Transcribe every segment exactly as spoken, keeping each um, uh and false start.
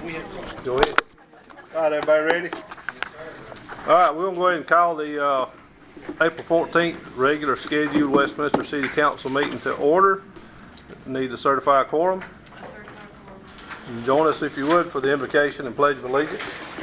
we have. Go ahead. All right, everybody ready? All right, we're going to go ahead and call the uh, April fourteenth regular scheduled Westminster City Council meeting to order. Need to certify a quorum. And join us, if you would, for the invocation and pledge of allegiance.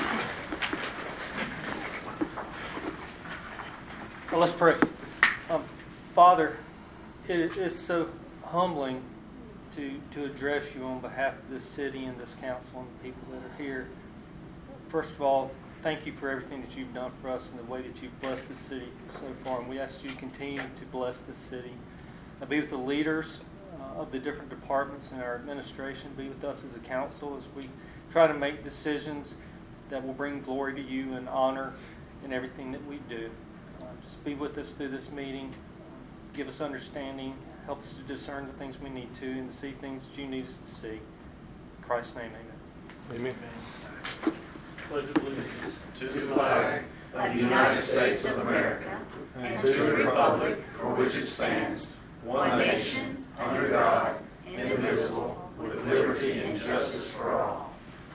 Well, let's pray. Um, Father, it is so humbling to to address you on behalf of this city and this council and the people that are here. First of all, thank you for everything that you've done for us and the way that you've blessed this city so far. And we ask you to continue to bless this city. Uh, be with the leaders uh, of the different departments in our administration. Be with us as a council as we try to make decisions that will bring glory to you and honor in everything that we do. Uh, just be with us through this meeting. Give us understanding. Help us to discern the things we need to and to see things that you need us to see. In Christ's name, amen. Amen. Pledge of allegiance to the flag of the United States of America and to the republic for which it stands, one nation, under God, indivisible, with liberty and justice for all.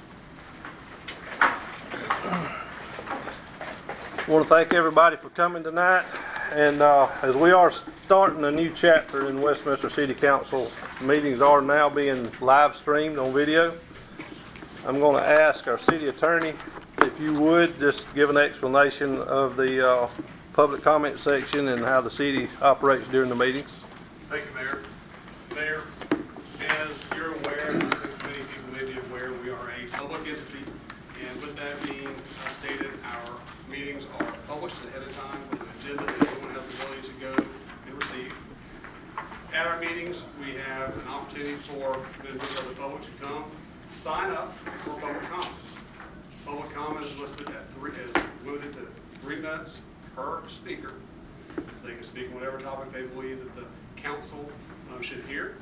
I want to thank everybody for coming tonight. And uh, as we are starting a new chapter in Westminster City Council, meetings are now being live streamed on video. I'm going to ask our city attorney, if you would, just give an explanation of the uh, public comment section and how the city operates during the meetings. Thank you, Mayor. Mayor, as you're aware, and I think many people may be aware, we are a public entity, and with that being stated, our meetings are published ahead of time with an agenda that everyone has the ability to go and receive. At our meetings, we have an opportunity for members of the public to come sign up for public comment. Public comment is listed at three, is limited to three minutes per speaker. They can speak on whatever topic they believe that the council um, should hear.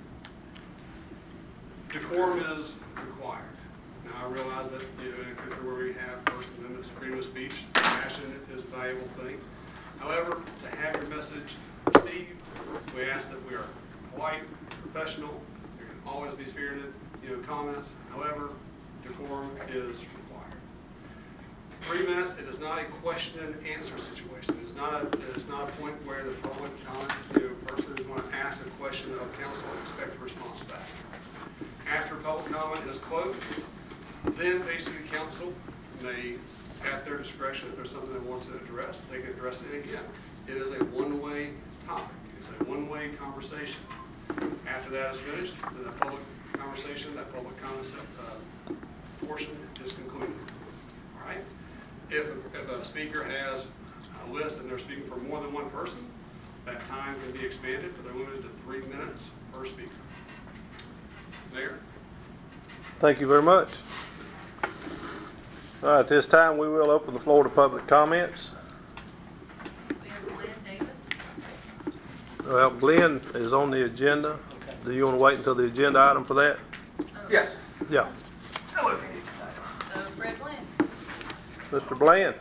Decorum is required. Now, I realize that you know, in a country where we have First Amendment freedom of speech, passion is a valuable thing. However, to have your message received, we ask that we are polite, professional. There can always be spirited, you know, comments. However, decorum is required. Three minutes. It is not a question and answer situation. It is not a, it is not a point where the public comment, you know, person is going to ask a question of council and expect a response back. After public comment is closed, then basically council may, at their discretion, if there's something they want to address, they can address it again. It is a one-way topic. It's a one-way conversation. After that is finished, then the public conversation, that public comment uh, portion is concluded. All right? If, if a speaker has a list and they're speaking for more than one person, that time can be expanded, but they're limited to three minutes per speaker. Mayor? Thank you very much. All right, at this time we will open the floor to public comments. We have Glenn Davis. Well, Glenn is on the agenda. Okay. Do you want to wait until the agenda item for that? Yes. Yeah. So Fred Glenn. Mister Bland.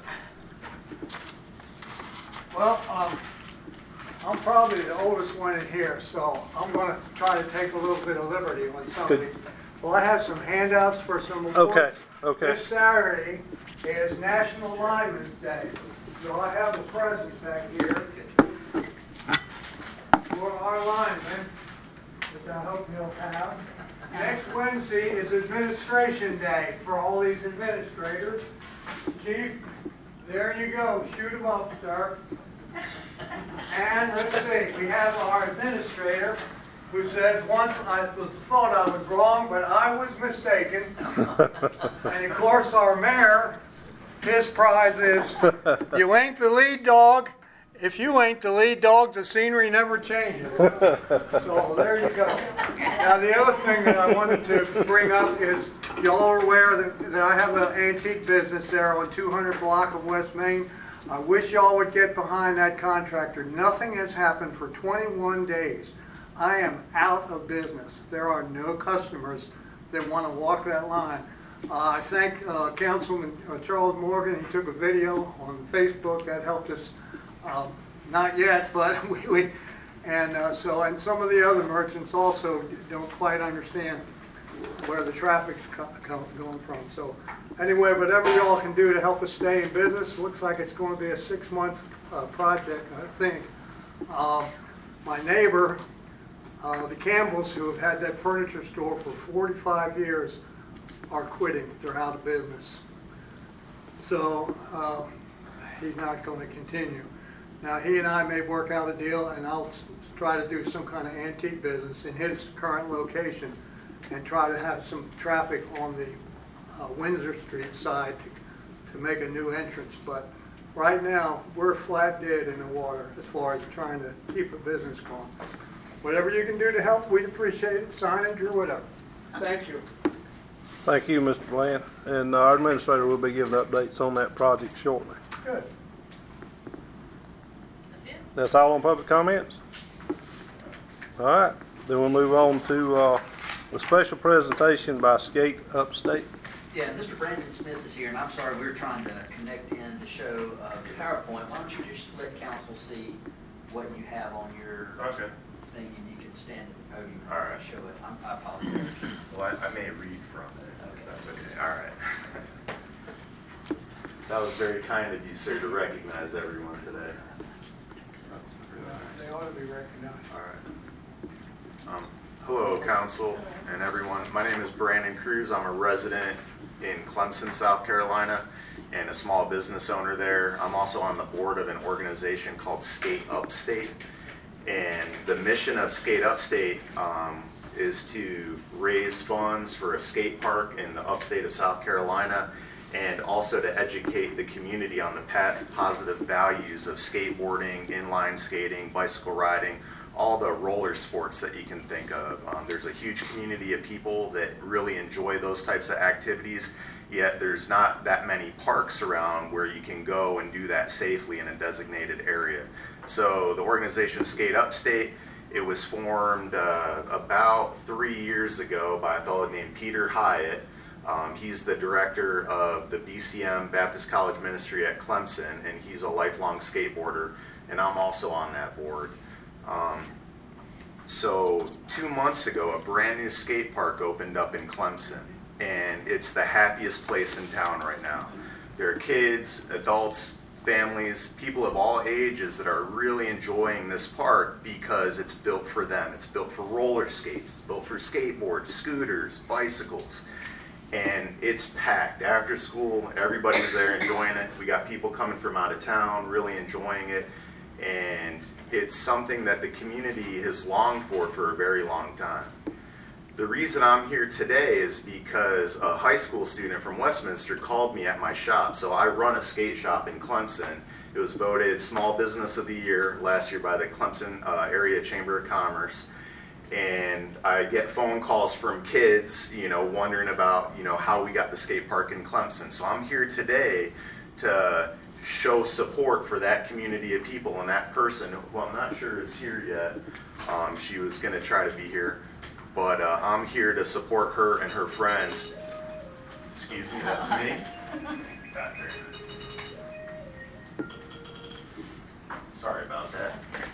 Well, um, I'm probably the oldest one in here, so I'm going to try to take a little bit of liberty on something. Good. Well, I have some handouts for some awards. Okay, okay. This Saturday is National Lineman's Day, so I have a present back here for our linemen, which I hope you'll have. Next Wednesday is Administration Day for all these administrators. Chief, there you go. Shoot 'em up, sir. And let's see, we have our administrator who says, once I was thought I was wrong, but I was mistaken. And of course our mayor, his prize is, you ain't the lead dog. If you ain't the lead dog, the scenery never changes. So there you go. Now the other thing that I wanted to bring up is, y'all are aware that, that I have an antique business there on two hundred block of West Main. I wish y'all would get behind that contractor. Nothing has happened for twenty-one days. I am out of business. There are no customers that want to walk that line. Uh, I thank uh, Councilman uh, Charles Morgan. He took a video on Facebook that helped us. Um, not yet, but we, we and uh, so and some of the other merchants also don't quite understand. where the traffic's co- co- going from. So anyway, whatever y'all can do to help us stay in business, looks like it's going to be a six-month uh, project, I think. Um, my neighbor, uh, the Campbells, who have had that furniture store for forty-five years, are quitting. They're out of business. So uh, he's not going to continue. Now, he and I may work out a deal, and I'll s- try to do some kind of antique business in his current location and try to have some traffic on the uh, Windsor Street side to, to make a new entrance. But right now, we're flat dead in the water as far as trying to keep a business going. Whatever you can do to help, we'd appreciate it, signage or whatever. Thank you. Thank you, Mister Bland. And uh, our administrator will be giving updates on that project shortly. Good. That's it? That's all on public comments? All right. Then we'll move on to uh, the special presentation by Skate Upstate. Yeah, Mister Brandon Smith is here, and I'm sorry, we were trying to connect in to show uh, the PowerPoint. Why don't you just let council see what you have on your Okay. thing, and you can stand at the podium All right. and show it. I'm, I apologize. Well, I, I may read from it, Okay. if that's okay. All right. That was very kind of you, sir, to recognize everyone today. They ought to be recognized. All right. Um, hello, council and everyone. My name is Brandon Cruz. I'm a resident in Clemson, South Carolina, and a small business owner there. I'm also on the board of an organization called Skate Upstate. And the mission of Skate Upstate um, is to raise funds for a skate park in the upstate of South Carolina, and also to educate the community on the positive values of skateboarding, inline skating, bicycle riding, all the roller sports that you can think of. Um, there's a huge community of people that really enjoy those types of activities, yet there's not that many parks around where you can go and do that safely in a designated area. So the organization Skate Upstate, it was formed uh, about three years ago by a fellow named Peter Hyatt. Um, he's the director of the B C M Baptist College Ministry at Clemson, and he's a lifelong skateboarder, and I'm also on that board. Um, so two months ago, a brand new skate park opened up in Clemson, and it's the happiest place in town right now. There are kids, adults, families, people of all ages that are really enjoying this park because it's built for them. It's built for roller skates, it's built for skateboards, scooters, bicycles. And it's packed. After school, everybody's there enjoying it. We got people coming from out of town, really enjoying it. And it's something that the community has longed for for a very long time. The reason I'm here today is because a high school student from Westminster called me at my shop. So I run a skate shop in Clemson. It was voted Small Business of the Year last year by the Clemson uh, Area Chamber of Commerce. And I get phone calls from kids, you know, wondering about, you know, how we got the skate park in Clemson. So I'm here today to show support for that community of people and that person, who I'm not sure is here yet. Um, she was going to try to be here. But uh, I'm here to support her and her friends. Excuse me, that's me. Got there. Sorry about that.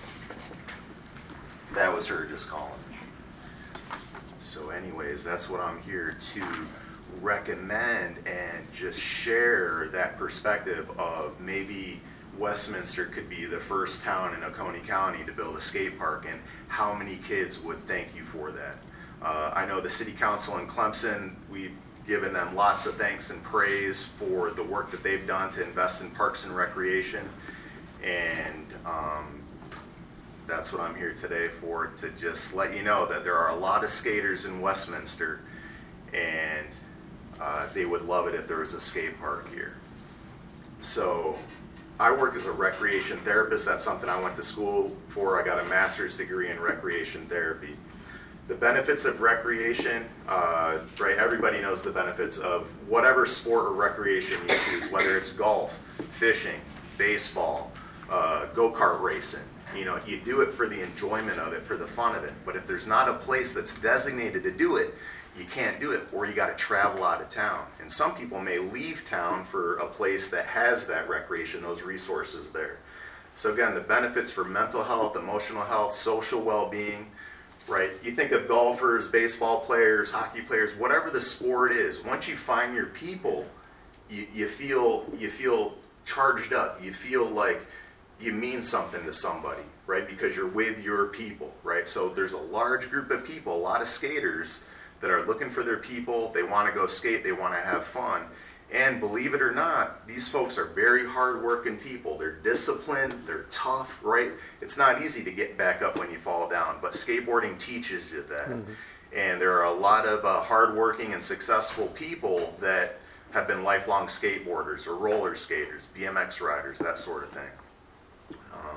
That was her just calling me. So anyways, that's what I'm here to recommend and just share that perspective of maybe Westminster could be the first town in Oconee County to build a skate park, and how many kids would thank you for that. Uh, I know the City Council in Clemson, we've given them lots of thanks and praise for the work that they've done to invest in parks and recreation, and um, that's what I'm here today for, to just let you know that there are a lot of skaters in Westminster, and uh, they would love it if there was a skate park here. So I work as a recreation therapist. That's something I went to school for. I got a master's degree in recreation therapy. The benefits of recreation, uh, right, everybody knows the benefits of whatever sport or recreation you choose, whether it's golf, fishing, baseball, uh, go-kart racing. You know, you do it for the enjoyment of it, for the fun of it. But if there's not a place that's designated to do it, you can't do it, or you got to travel out of town. And some people may leave town for a place that has that recreation, those resources there. So again, the benefits for mental health, emotional health, social well-being, right? You think of golfers, baseball players, hockey players, whatever the sport is. Once you find your people, you, you feel you feel charged up. You feel like you mean something to somebody, right? Because you're with your people, right? So there's a large group of people, a lot of skaters that are looking for their people. They want to go skate. They want to have fun. And believe it or not, these folks are very hard-working people. They're disciplined. They're tough, right? It's not easy to get back up when you fall down, but skateboarding teaches you that. Mm-hmm. And there are a lot of uh, hard-working and successful people that have been lifelong skateboarders or roller skaters, B M X riders, that sort of thing. Um,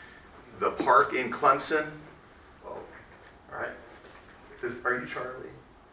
the park in Clemson. Oh, all right. Is, are you Charlie?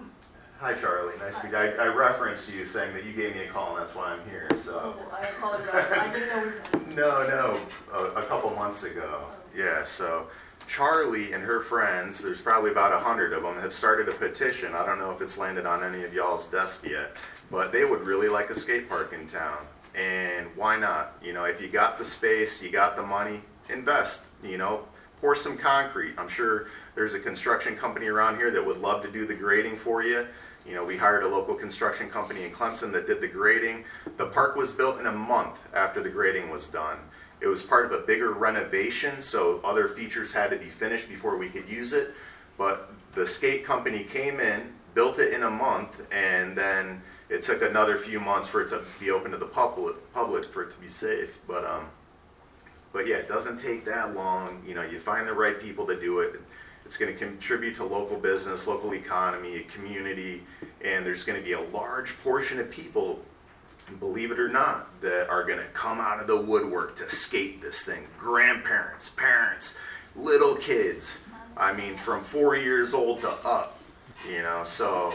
Hi, Charlie. Nice to meet you. I, I referenced you saying that you gave me a call, and that's why I'm here. So. Oh, I apologize. I didn't know it was. No, no. A, a couple months ago. Yeah. So Charlie and her friends, there's probably about a hundred of them, have started a petition. I don't know if it's landed on any of y'all's desk yet, but they would really like a skate park in town. And why not? You know, if you got the space, you got the money, invest. You know, pour some concrete. I'm sure there's a construction company around here that would love to do the grading for you. You know, we hired a local construction company in Clemson that did the grading. The park was built in a month after the grading was done. It was part of a bigger renovation, so other features had to be finished before we could use it. But the skate company came in, built it in a month, and then it took another few months for it to be open to the public, public for it to be safe. But um, but yeah, it doesn't take that long. You know, you find the right people to do it. It's going to contribute to local business, local economy, community, and there's going to be a large portion of people, believe it or not, that are going to come out of the woodwork to skate this thing. Grandparents, parents, little kids. I mean, from four years old to up, you know. So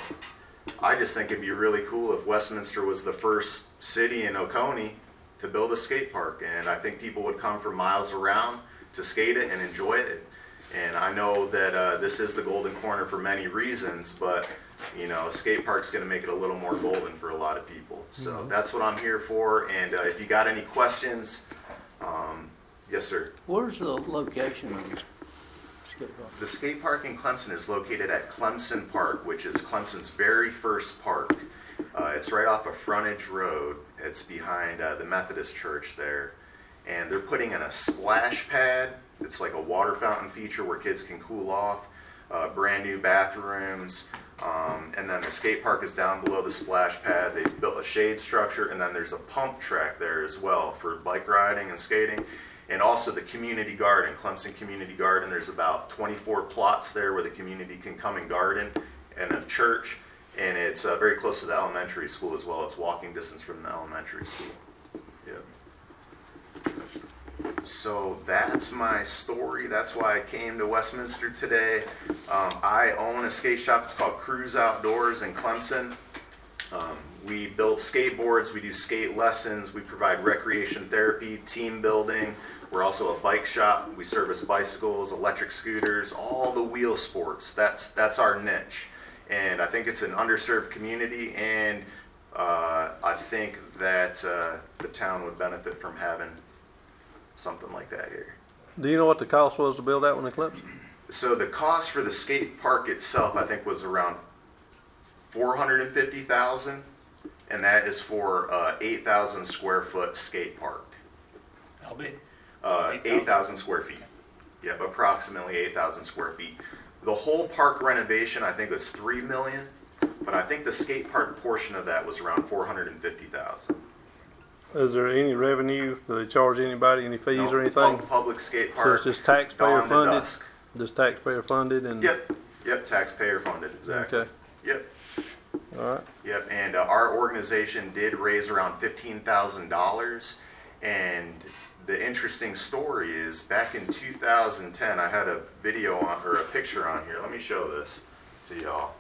I just think it'd be really cool if Westminster was the first city in Oconee to build a skate park, and I think people would come from miles around to skate it and enjoy it. And I know that uh, this is the golden corner for many reasons, but you know, a skate park's going to make it a little more golden for a lot of people. So mm-hmm. That's what I'm here for. And uh, if you got any questions, um, yes, sir. Where's the location of the skate park? The skate park in Clemson is located at Clemson Park, which is Clemson's very first park. Uh, it's right off of Frontage Road. It's behind uh, the Methodist Church there. And they're putting in a splash pad. It's like a water fountain feature where kids can cool off, uh, brand new bathrooms, um, and then the skate park is down below the splash pad. They've built a shade structure, and then there's a pump track there as well for bike riding and skating, and also the community garden, Clemson Community Garden. There's about twenty-four plots there where the community can come and garden, and a church, and it's uh, very close to the elementary school as well. It's walking distance from the elementary school. Yep. So that's my story. That's why I came to Westminster today. Um, I own a skate shop. It's called Cruise Outdoors in Clemson. Um, we build skateboards. We do skate lessons. We provide recreation therapy, team building. We're also a bike shop. We service bicycles, electric scooters, all the wheel sports. That's that's our niche. And I think it's an underserved community, and uh, I think that uh, the town would benefit from having something like that here. Do you know what the cost was to build that one in Clemson? So the cost for the skate park itself, I think, was around four hundred fifty thousand dollars, and that is for uh, eight thousand square foot skate park. How big? Uh, eight thousand square feet. Yep, approximately eight thousand square feet. The whole park renovation, I think, was three million dollars, but I think the skate park portion of that was around four hundred fifty thousand dollars. Is there any revenue? Do they charge anybody any fees No, or anything? pub- Public skate So park. it's just taxpayer dawn to funded? dusk. Just taxpayer funded and? Yep, yep, taxpayer funded, exactly. Okay, Yep, all right. yep, and uh, our organization did raise around fifteen thousand dollars, and the interesting story is back in two thousand ten, I had a video on, or a picture on here. Let me show this to y'all.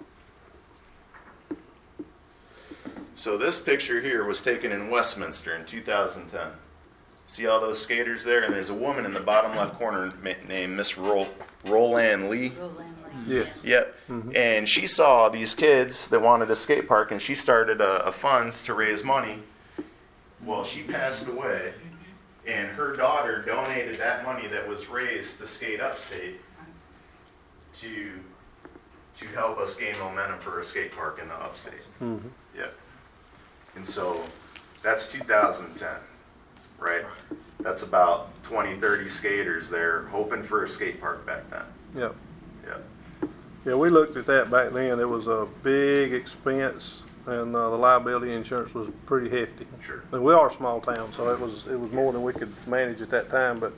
So this picture here was taken in Westminster in two thousand ten. See all those skaters there? And there's a woman in the bottom left corner named Miss Ro- Roland Lee. Yes. Yep. Mm-hmm. And she saw these kids that wanted a skate park, and she started a, a funds to raise money. Well, she passed away, and her daughter donated that money that was raised to Skate Upstate. to to help us gain momentum for a skate park in the upstate. Mm-hmm. Yeah. And so that's two thousand ten, right? That's about twenty, thirty skaters there hoping for a skate park back then. Yep. Yeah. Yeah, we looked at that back then. It was a big expense, and uh, the liability insurance was pretty hefty. Sure. And we are a small town, so it was it was more than we could manage at that time. But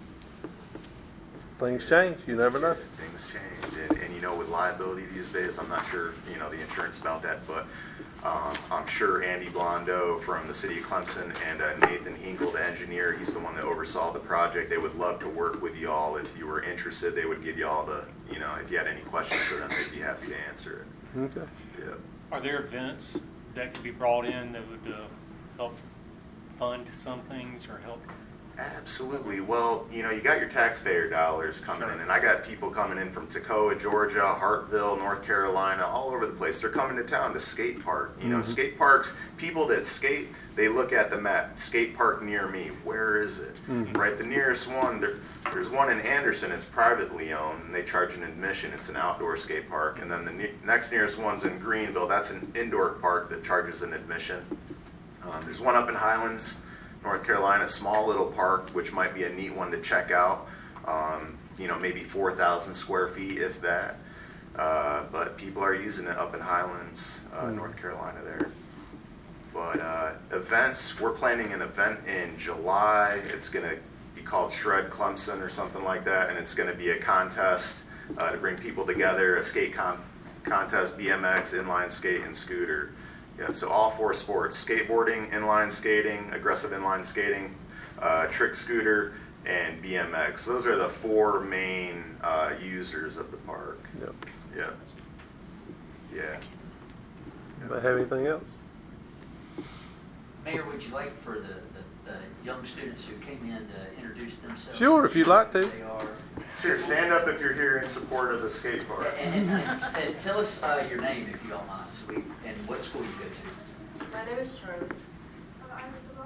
things change. You never know. Things change, and, and you know, with liability these days, I'm not sure, you know, the insurance about that, but um, I'm sure Andy Blondo from the city of Clemson and uh, Nathan Hinkle, the engineer, he's the one that oversaw the project. They would love to work with y'all. If you were interested, they would give y'all the, you know, if you had any questions for them, they'd be happy to answer it. Okay. Yeah. Are there events that could be brought in that would uh, help fund some things or help? Absolutely. Well, you know, you got your taxpayer dollars coming in, and I got people coming in from Toccoa, Georgia, Hartville, North Carolina, all over the place. They're coming to town to skate park. You know, Mhm. skate parks, people that skate, they look at the map, skate park near me, where is it? Mhm. Right, the nearest one, there, there's one in Anderson, it's privately owned, and they charge an admission. It's an outdoor skate park. And then the ne- next nearest one's in Greenville. That's an indoor park that charges an admission. Um, there's one up in Highlands, North Carolina, a small little park, which might be a neat one to check out. Um, you know, maybe four thousand square feet, if that. Uh, but people are using it up in Highlands, uh, Mm. North Carolina there. But uh, events, we're planning an event in July. It's going to be called Shred Clemson or something like that, and it's going to be a contest uh, to bring people together, a skate con- contest, B M X, inline skate, and scooter. Yeah, so all four sports: skateboarding, inline skating, aggressive inline skating, uh, trick scooter, and B M X. Those are the four main uh, users of the park. Yep. Yeah. Yeah. Anybody have anything else? Mayor, would you like for the, the, the young students who came in to introduce themselves? Sure, if you'd like to. They are. Sure, stand up if you're here in support of the skate park. And, and, and, and tell us uh, your name if you don't mind, so we, and what school you go to. My name is Charlie. I'm Isabel.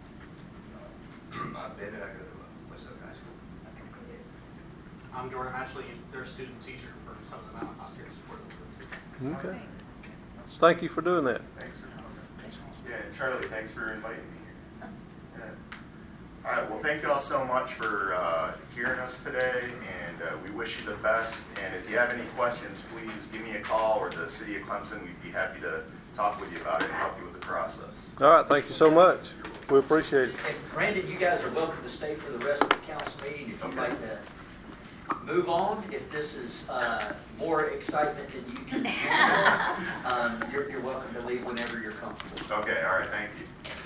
Uh, Ben, I go to West Oak High School. I'm Jordan. I'm actually their student teacher for some of the Mountain House here to support them. Okay. Thank you for doing that. Thanks for coming. Yeah, and Charlie, thanks for inviting me here. Yeah. All right, well, thank you all so much for uh, hearing us today, and uh, we wish you the best. And if you have any questions, please give me a call, or the City of Clemson. We'd be happy to talk with you about it and help you with the process. All right, thank you so much. We appreciate it. And Brandon, you guys are welcome to stay for the rest of the council meeting if you'd like to move on. If this is uh, more excitement than you can handle, um, you're, you're welcome to leave whenever you're comfortable. Okay, all right, thank you.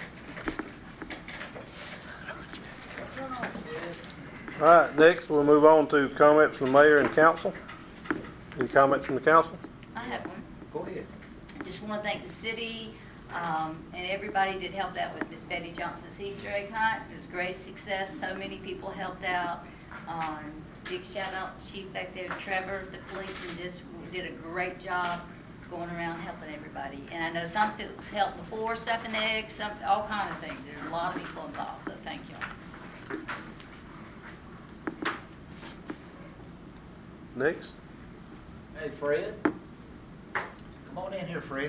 All right, next we'll move on to comments from the mayor and council. Any comments from the council? I have one. Go ahead. Just want to thank the city um, and everybody that helped out with Miss Betty Johnson's Easter egg hunt. It was a great success. So many people helped out. Um, big shout out Chief back there, Trevor, the policeman, just did a great job going around helping everybody. And I know some folks helped before stuffing eggs, some all kind of things. There's a lot of people involved. So thank you. Next. Hey, Fred. Come on in here, Fred.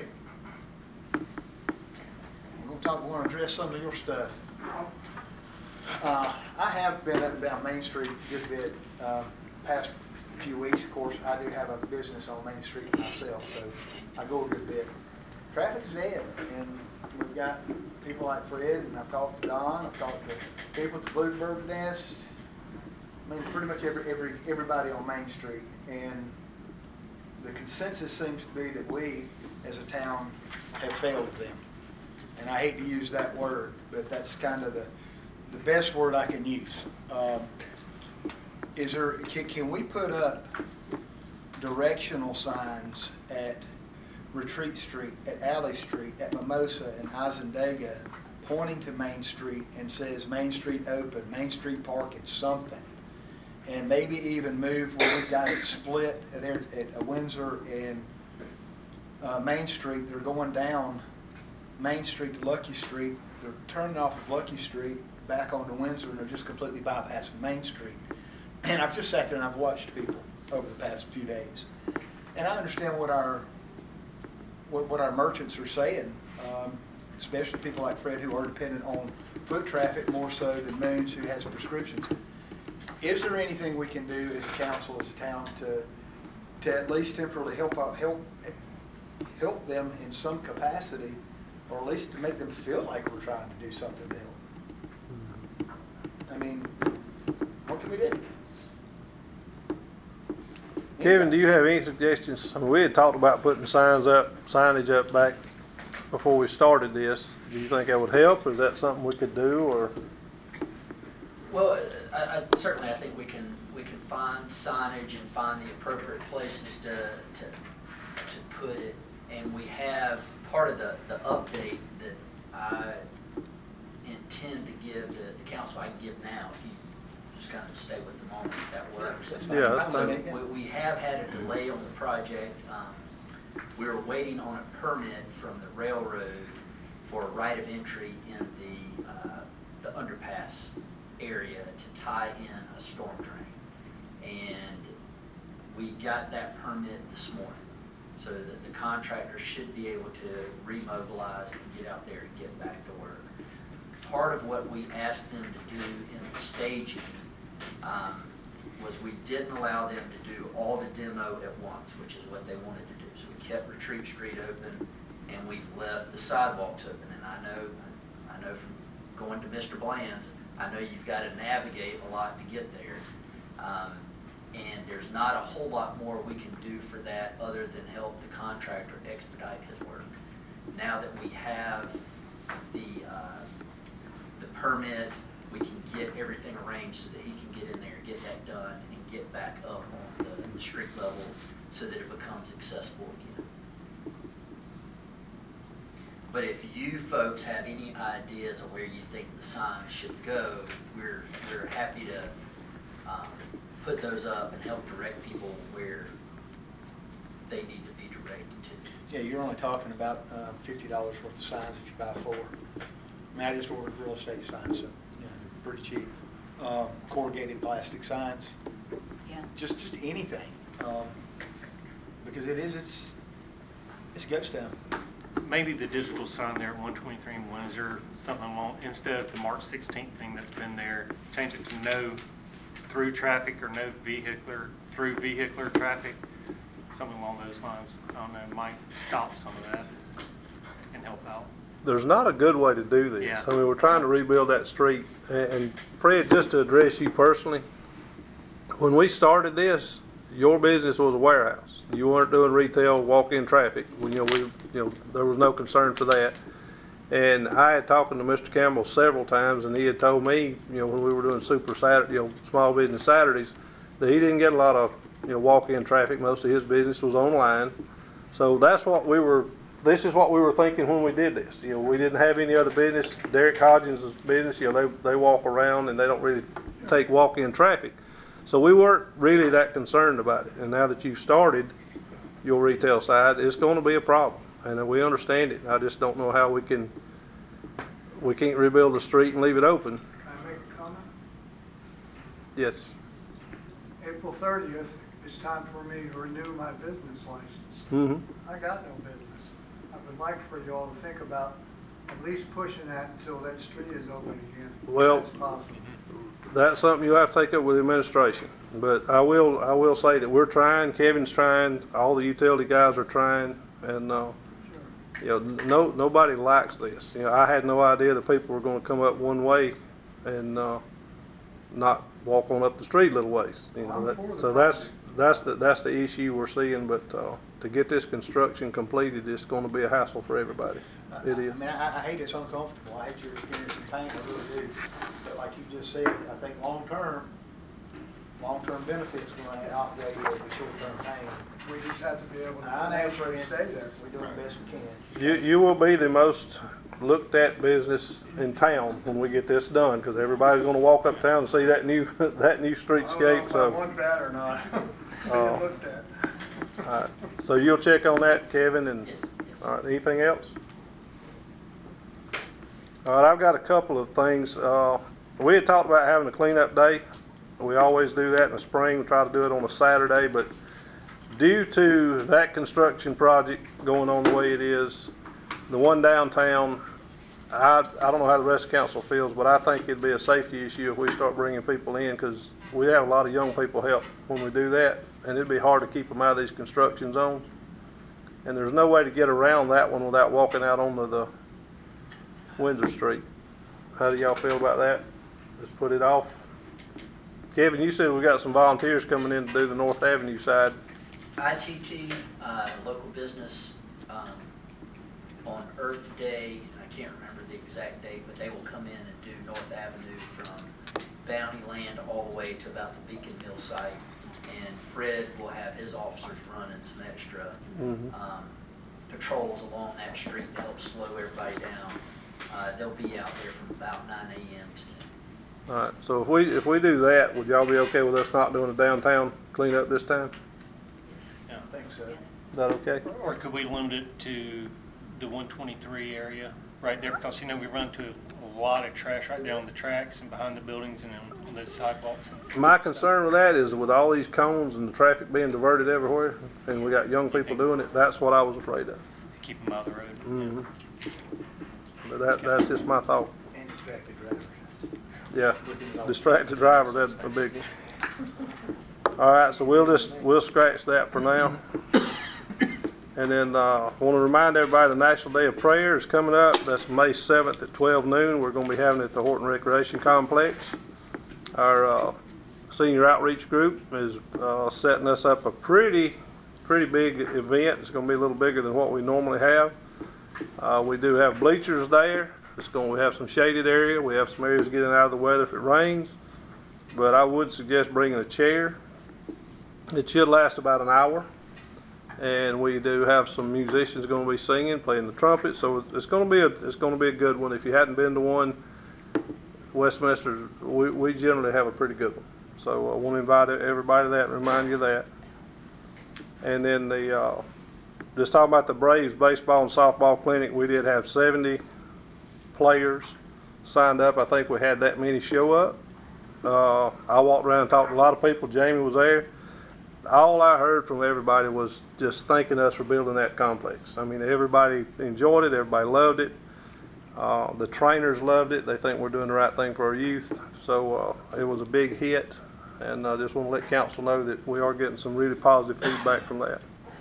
We're going to talk, we're going to address some of your stuff. Uh, I have been up and down Main Street a good bit uh, past few weeks. Of course, I do have a business on Main Street myself, so I go a good bit. Traffic's dead, and we've got people like Fred, and I've talked to Don, I've talked to people at the Bluebird Nest. I mean, pretty much every, every everybody on Main Street, and the consensus seems to be that we, as a town, have failed them. And I hate to use that word, but that's kind of the the best word I can use. Um, is there? Can, can we put up directional signs at Retreat Street, at Alley Street, at Mimosa and Isandega, pointing to Main Street and says Main Street open, Main Street parking, something? And maybe even move where we've got it split there at Windsor and uh, Main Street. They're going down Main Street to Lucky Street. They're turning off of Lucky Street back onto Windsor, and they're just completely bypassing Main Street. And I've just sat there and I've watched people. over the past few days. And I understand what our what, what our merchants are saying, um, especially people like Fred who are dependent on foot traffic more so than Moons who has prescriptions. Is there anything we can do as a council, as a town, to to at least temporarily help out, help help them in some capacity, or at least to make them feel like we're trying to do something to help? I mean, what can we do? Kevin, do you have any suggestions? I mean, we had talked about putting signs up, signage up back before we started this. Do you think that would help? Is that something we could do, or? Well, I, I, certainly I think we can we can find signage and find the appropriate places to to, to put it. And we have part of the, the update that I intend to give the, the council. I can give now if you just kind of stay with the moment, if that works. That's Yeah, that's So fine. we, we have had a delay on the project. Um, we were waiting on a permit from the railroad for a right of entry in the uh, the underpass area to tie in a storm drain, and we got that permit this morning, so that the contractor should be able to remobilize and get out there and get back to work. Part of what we asked them to do in the staging um, was we didn't allow them to do all the demo at once, which is what they wanted to do. So we kept Retreat Street open, and we've left the sidewalks open. And I know, I know from going to Mister Bland's, I know you've got to navigate a lot to get there. Um, and there's not a whole lot more we can do for that other than help the contractor expedite his work. Now that we have the uh, the permit, we can get everything arranged so that he can get in there, get that done, and get back up on the, the street level so that it becomes accessible again. But if you folks have any ideas of where you think the sign should go, we're we're happy to um, put those up and help direct people where they need to be directed to. Yeah, you're only talking about uh, fifty dollars worth of signs if you buy four. I mean, I just ordered real estate signs, so you know, they're pretty cheap. Um, corrugated plastic signs, Yeah. just just anything, um, because it is it's it's ghost town. Maybe the digital sign there at one twenty-three in Windsor, something along, instead of the March sixteenth thing that's been there, change it to no through traffic or no vehicular, through vehicular traffic, something along those lines. I don't know, might stop some of that and help out. There's not a good way to do this. Yeah. I mean, we're trying to rebuild that street. And, and Fred, just to address you personally, when we started this, your business was a warehouse. You weren't doing retail walk-in traffic. When, you know, we, you know, there was no concern for that. And I had talked to Mister Campbell several times, and he had told me, you know, when we were doing Super Saturday, you know, Small Business Saturdays, that he didn't get a lot of, you know, walk-in traffic. Most of his business was online. So that's what we were. This is what we were thinking when we did this. You know, we didn't have any other business. Derek Hodgins' business, you know, they they walk around and they don't really take walk-in traffic. So we weren't really that concerned about it. And now that you've started your retail side, it's going to be a problem, and we understand it. I just don't know how we can. We can't rebuild the street and leave it open. Can I make a comment? Yes. April thirtieth, it's time for me to renew my business license. Mm-hmm. I got no business. I would like for you all to think about at least pushing that until that street is open again. Well, if that's possible. That's something you have to take up with the administration. But I will, I will say that we're trying. Kevin's trying. All the utility guys are trying, and uh, Sure. you know, no, nobody likes this. You know, I had no idea that people were going to come up one way and uh, not walk on up the street a little ways. You know, I'm that, for the so that's project. that's the that's the issue we're seeing. But uh, to get this construction completed, it's going to be a hassle for everybody. I, It I, is. I mean, I, I hate it's uncomfortable. I hate your experience in pain. I really do. But like you just said, I think long term, long term benefits going to outweigh the short term pain. We just have to be able to I know, financially stay there. We're doing the best we can. You you will be the most looked at business in town when we get this done, because everybody's going to walk uptown and see that new that new streetscape. I don't know if I So, want that or not. Uh, Being looked at. all right. So you'll check on that, Kevin, and Yes, yes. all right. Anything else? All right. I've got a couple of things. Uh, we had talked about having a cleanup day We always do that in the spring. We try to do it on a Saturday, but due to that construction project going on the way it is, the one downtown, I, I don't know how the rest of the council feels, but I think it'd be a safety issue if we start bringing people in, because we have a lot of young people help when we do that, and it'd be hard to keep them out of these construction zones. And there's no way to get around that one without walking out onto the Windsor Street. How do y'all feel about that? Let's put it off. Kevin, you said we got some volunteers coming in to do the North Avenue side. I T T, uh, local business, um, on Earth Day, I can't remember the exact date, but they will come in and do North Avenue from Bounty Land all the way to about the Beacon Hill site. And Fred will have his officers running some extra Mm-hmm. um, patrols along that street to help slow everybody down. Uh, they'll be out there from about nine A M to All right, so if we, if we do that, would y'all be okay with us not doing a downtown cleanup this time? Yeah. I think so. Is that okay? Or could we limit it to the one twenty-three area right there? Because, you know, we run to a lot of trash right there on the tracks and behind the buildings and on those sidewalks. My concern with that is with all these cones and the traffic being diverted everywhere, and we got young people doing it, that's what I was afraid of. To keep them out of the road. Mm-hmm. But that, that's just my thought. And distracted drivers. Yeah, distracted driver, that's a big one. All right, so we'll just, we'll scratch that for now. And then uh, I want to remind everybody the National Day of Prayer is coming up. That's May seventh at twelve noon. We're going to be having it at the Horton Recreation Complex. Our uh, senior outreach group is uh, setting us up a pretty, pretty big event. It's going to be a little bigger than what we normally have. Uh, we do have bleachers there. It's going to we have some shaded area. We have some areas getting out of the weather if it rains. But I would suggest bringing a chair. It should last about an hour. And we do have some musicians going to be singing, playing the trumpet. So it's going to be a it's going to be a good one. If you hadn't been to one, Westminster, we, we generally have a pretty good one. So I want to invite everybody to that and remind you of that. And then the uh, just talking about the Braves baseball and softball clinic, we did have seventy players signed up. I think we had that many show up. Uh, I walked around and talked to a lot of people. Jamie was there. All I heard from everybody was just thanking us for building that complex. I mean, everybody enjoyed it. Everybody loved it. Uh, the trainers loved it. They think we're doing the right thing for our youth. So uh, it was a big hit. And I just want to let council know that we are getting some really positive feedback from that.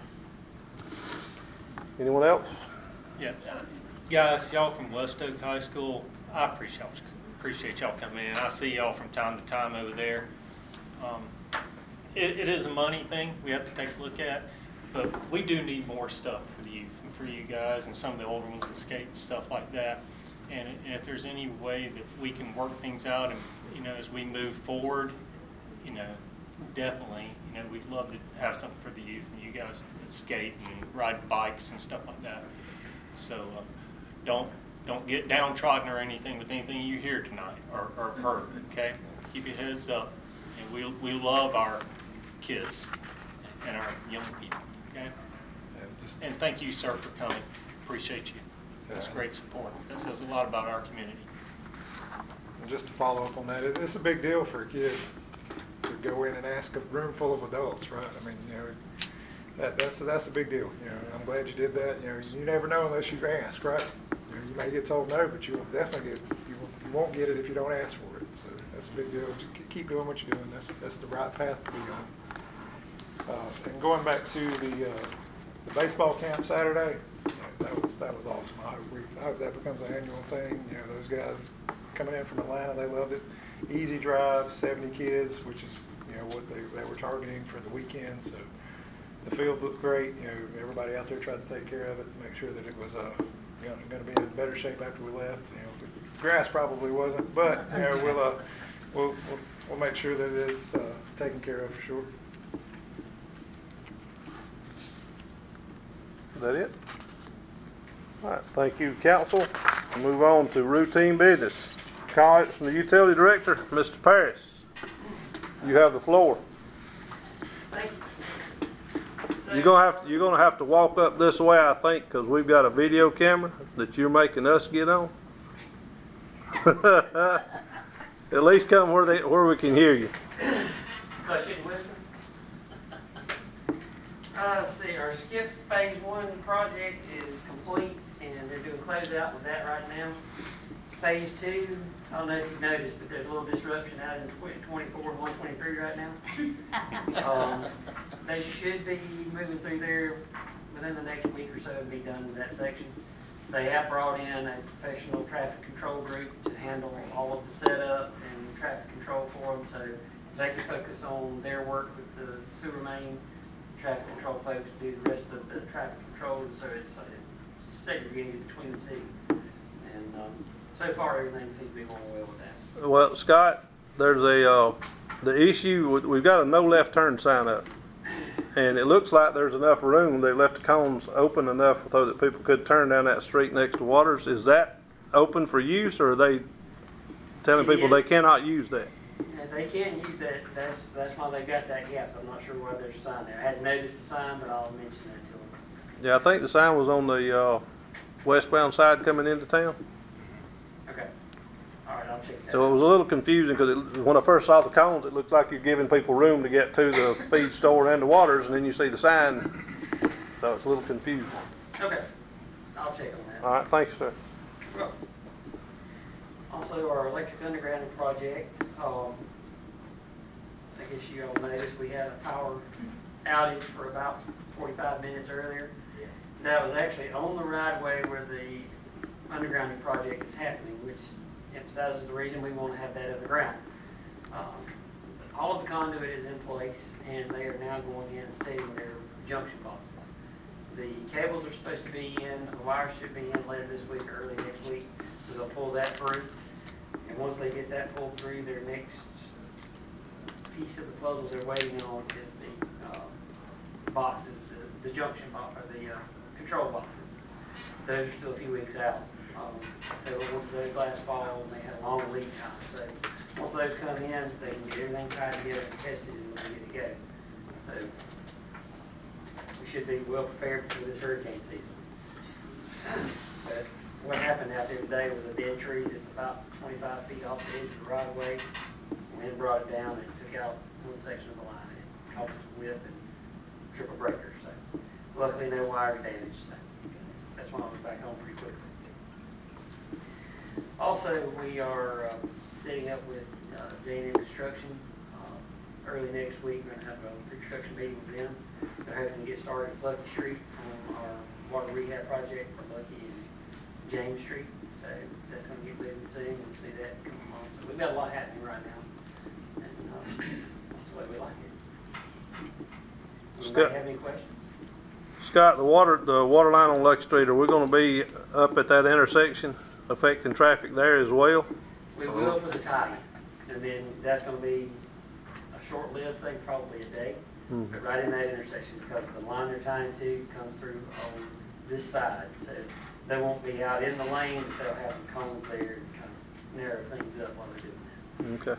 Anyone else? Yeah, uh, guys, y'all from West Oak High School, I appreciate y'all, appreciate y'all coming in. I see y'all from time to time over there. Um, it, it is a money thing we have to take a look at, but we do need more stuff for the youth and for you guys and some of the older ones that skate and stuff like that. And, and if there's any way that we can work things out, and you know, as we move forward, you know, definitely, you know, we'd love to have something for the youth and you guys that skate and ride bikes and stuff like that. So uh, don't don't get downtrodden or anything with anything you hear tonight or, or heard. Okay, keep your heads up, and we we love our kids and our young people. Okay, and thank you, sir, for coming. Appreciate you. That's great support. That says a lot about our community. And just to follow up on that, it, it's a big deal for a kid to go in and ask a room full of adults, right? I mean, you know, that, that's that's a big deal. You know, I'm glad you did that. You know, you never know unless you ask, right? You know, you may get told no, but you will definitely get. You, you won't get it if you don't ask for it. So that's a big deal. Just keep doing what you're doing. That's that's the right path to be on. Uh, and going back to the uh, the baseball camp Saturday, you know, that was that was awesome. I hope, we, I hope that becomes an annual thing. You know, those guys coming in from Atlanta, they loved it. Easy drive, seventy kids, which is, you know, what they, they were targeting for the weekend. So the field looked great. You know, everybody out there tried to take care of it, make sure that it was uh, you know, going to be in better shape after we left. You know, the grass probably wasn't, but you know, we'll uh, we'll, we'll we'll make sure that it's uh, taken care of for sure. Is that it? All right, thank you, council. We'll move on to routine business. Comments from the utility director, Mister Parris. You have the floor. Thank you. You're gonna have to, you're gonna have to walk up this way, I think, because we've got a video camera that you're making us get on. At least come where they where we can hear you. I shouldn't whisper? Uh, let's see, our skip phase one project is complete, and they're doing closeout with that right now. Phase two, I don't know if you've noticed, but there's a little disruption out in twenty-four and one twenty-three right now. Um, they should be moving through there within the next week or so and be done with that section. They have brought in a professional traffic control group to handle all of the setup and traffic control for them, so they can focus on their work with the sewer main. Traffic control folks do the rest of the traffic control, so it's, uh, it's segregated between the two. And um, so far, everything seems to be going well with that. Well, Scott, there's a uh, the issue with, we've got a no left turn sign up, and it looks like there's enough room. They left the cones open enough so that people could turn down that street next to Waters. Is that open for use, or are they telling people they cannot use that? Yeah, they can use that. That's that's why they got that gap. I'm not sure why there's a sign there. I hadn't noticed the sign, but I'll mention that to them. Yeah, I think the sign was on the uh, westbound side coming into town. Okay. All right, I'll check that. So it was a little confusing because when I first saw the cones, it looked like you're giving people room to get to the feed store and the Waters, and then you see the sign. So it's a little confusing. Okay. I'll check on that. All right, thank you, sir. Well, also, our electric undergrounding project, um, I guess you all noticed we had a power outage for about forty-five minutes earlier. That was actually on the right way where the undergrounding project is happening, which emphasizes the reason we want to have that underground. Um, all of the conduit is in place, and they are now going in and setting their junction boxes. The cables are supposed to be in, the wires should be in later this week or early next week, so they'll pull that through. And once they get that pulled through, their next piece of the puzzle they're waiting on is the uh, boxes, the, the junction box, or the uh, control boxes. Those are still a few weeks out. Um, so once those last fall, and they had a long lead time. So once those come in, they can get everything tied together and tested, and we're ready to go. So we should be well prepared for this hurricane season. But what happened out there today was a dead tree just about twenty-five feet off the edge of the right of way. Wind brought it down and took out one section of the line. It caught its whip and triple breaker. So luckily no wire damage. So that's why I was back home pretty quickly. Also, we are uh, setting up with uh, J and M Construction. Uh, early next week, we're going to have a pre-construction meeting with them. They're hoping to get started at Lucky Street on our water rehab project for Lucky and James Street. So that's going to get moving soon and see that come on. So we've got a lot happening right now. And uh, that's the way we like it. Anybody have any questions? Scott, the water the water line on Lucky Street, are we going to be up at that intersection affecting traffic there as well? We will for the tie-in. And then that's going to be a short-lived thing, probably a day. Hmm. But right in that intersection, because the line they're tying to comes through on this side. So they won't be out in the lane, but they'll have the cones there and kind of narrow things up while they're doing that. Okay.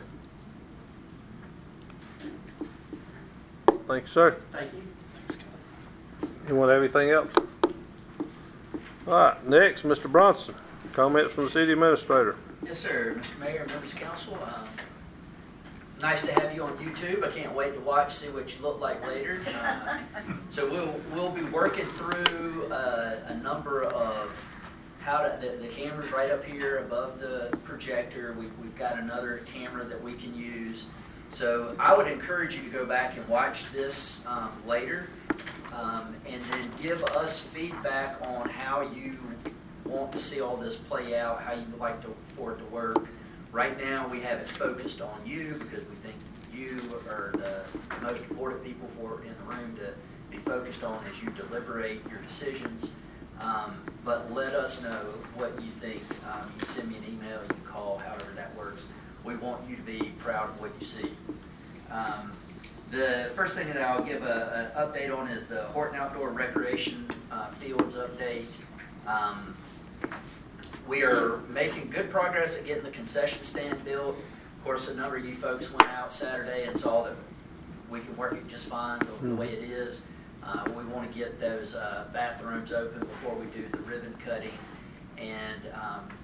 Thank you, sir. Thank you. Anyone have anything else? All right, next, Mister Bronson. Comments from the city administrator. Yes, sir. Mister Mayor, members of council. Um, nice to have you on YouTube. I can't wait to watch, see what you look like later. Uh, so we'll we'll be working through uh, a number of how to, the, the cameras right up here above the projector. We, we've got another camera that we can use. So I would encourage you to go back and watch this um, later, um, and then give us feedback on how you want to see all this play out, how you would like to, for it to work. Right now, we have it focused on you because we think you are the most important people for in the room to be focused on as you deliberate your decisions. Um, but let us know what you think. Um, you send me an email, you call, however that works. We want you to be proud of what you see. Um, the first thing that I'll give a, an update on is the Horton Outdoor Recreation uh, Fields update. Um, we are making good progress at getting the concession stand built. Of course, a number of you folks went out Saturday and saw that we can work it just fine the, the way it is. Uh, we want to get those uh, bathrooms open before we do the ribbon cutting. And um,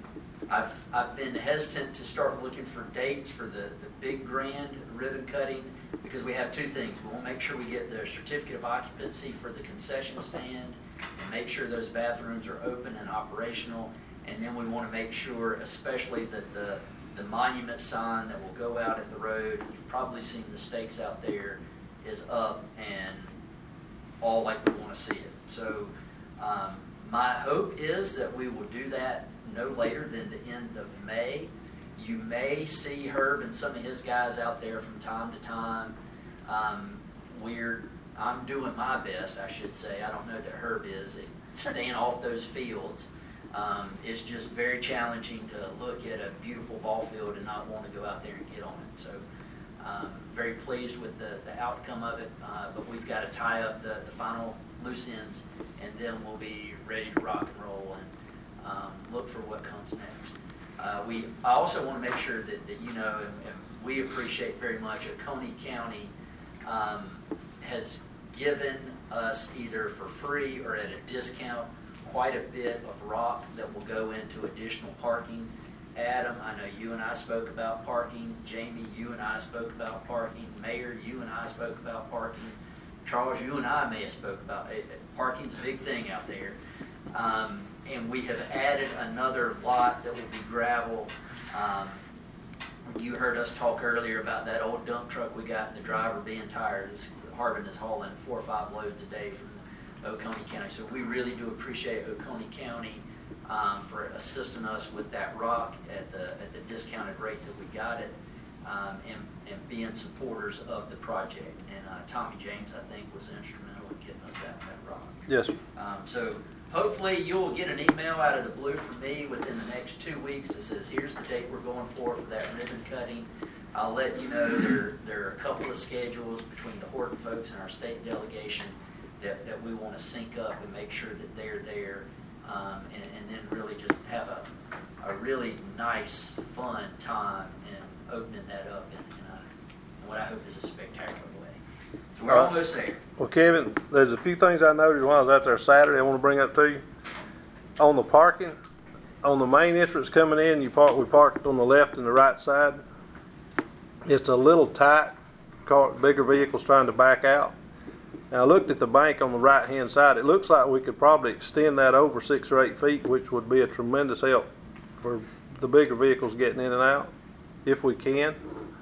I've, I've been hesitant to start looking for dates for the, the big grand ribbon cutting because we have two things. We want to make sure we get the certificate of occupancy for the concession stand and make sure those bathrooms are open and operational. And then we want to make sure, especially that the, the monument sign that will go out at the road, you've probably seen the stakes out there, is up and all like we want to see it. So um, my hope is that we will do that no later than the end of May. You may see Herb and some of his guys out there from time to time. Um, we're, I'm doing my best, I should say. I don't know that Herb is. Staying off those fields. Um, it's just very challenging to look at a beautiful ball field and not want to go out there and get on it. So um, very pleased with the, the outcome of it, uh, but we've got to tie up the, the final loose ends, and then we'll be ready to rock and roll and um, look for what comes next. Uh, we I also want to make sure that, that you know, and, and we appreciate very much, Oconee County um, has given us either for free or at a discount quite a bit of rock that will go into additional parking. Adam, I know you and I spoke about parking. Jamie, you and I spoke about parking. Mayor, you and I spoke about parking. Charles, you and I may have spoke about it. Parking's a big thing out there. Um, and we have added another lot that will be gravel. Um, you heard us talk earlier about that old dump truck we got and the driver being tired. It's, Harbin is hauling four or five loads a day from Oconee County. So we really do appreciate Oconee County um, for assisting us with that rock at the at the discounted rate that we got it, um, and, and being supporters of the project. And uh, Tommy James, I think, was instrumental in getting us that, that rock. Yes. Um, so hopefully you'll get an email out of the blue from me within the next two weeks that says, here's the date we're going for for that ribbon cutting. I'll let you know there, there are a couple of schedules between the Horton folks and our state delegation that, that we want to sync up and make sure that they're there, um, and, and then really just have a, a really nice, fun time in opening that up in, in, a, in what I hope is a spectacular way. So we're Uh, almost there. Well, Kevin, there's a few things I noticed when I was out there Saturday I want to bring up to you. On the parking, on the main entrance coming in, you park. We parked on the left and the right side. It's a little tight. Car, bigger vehicles trying to back out. And I looked at the bank on the right-hand side. It looks like we could probably extend that over six or eight feet, which would be a tremendous help for the bigger vehicles getting in and out, if we can.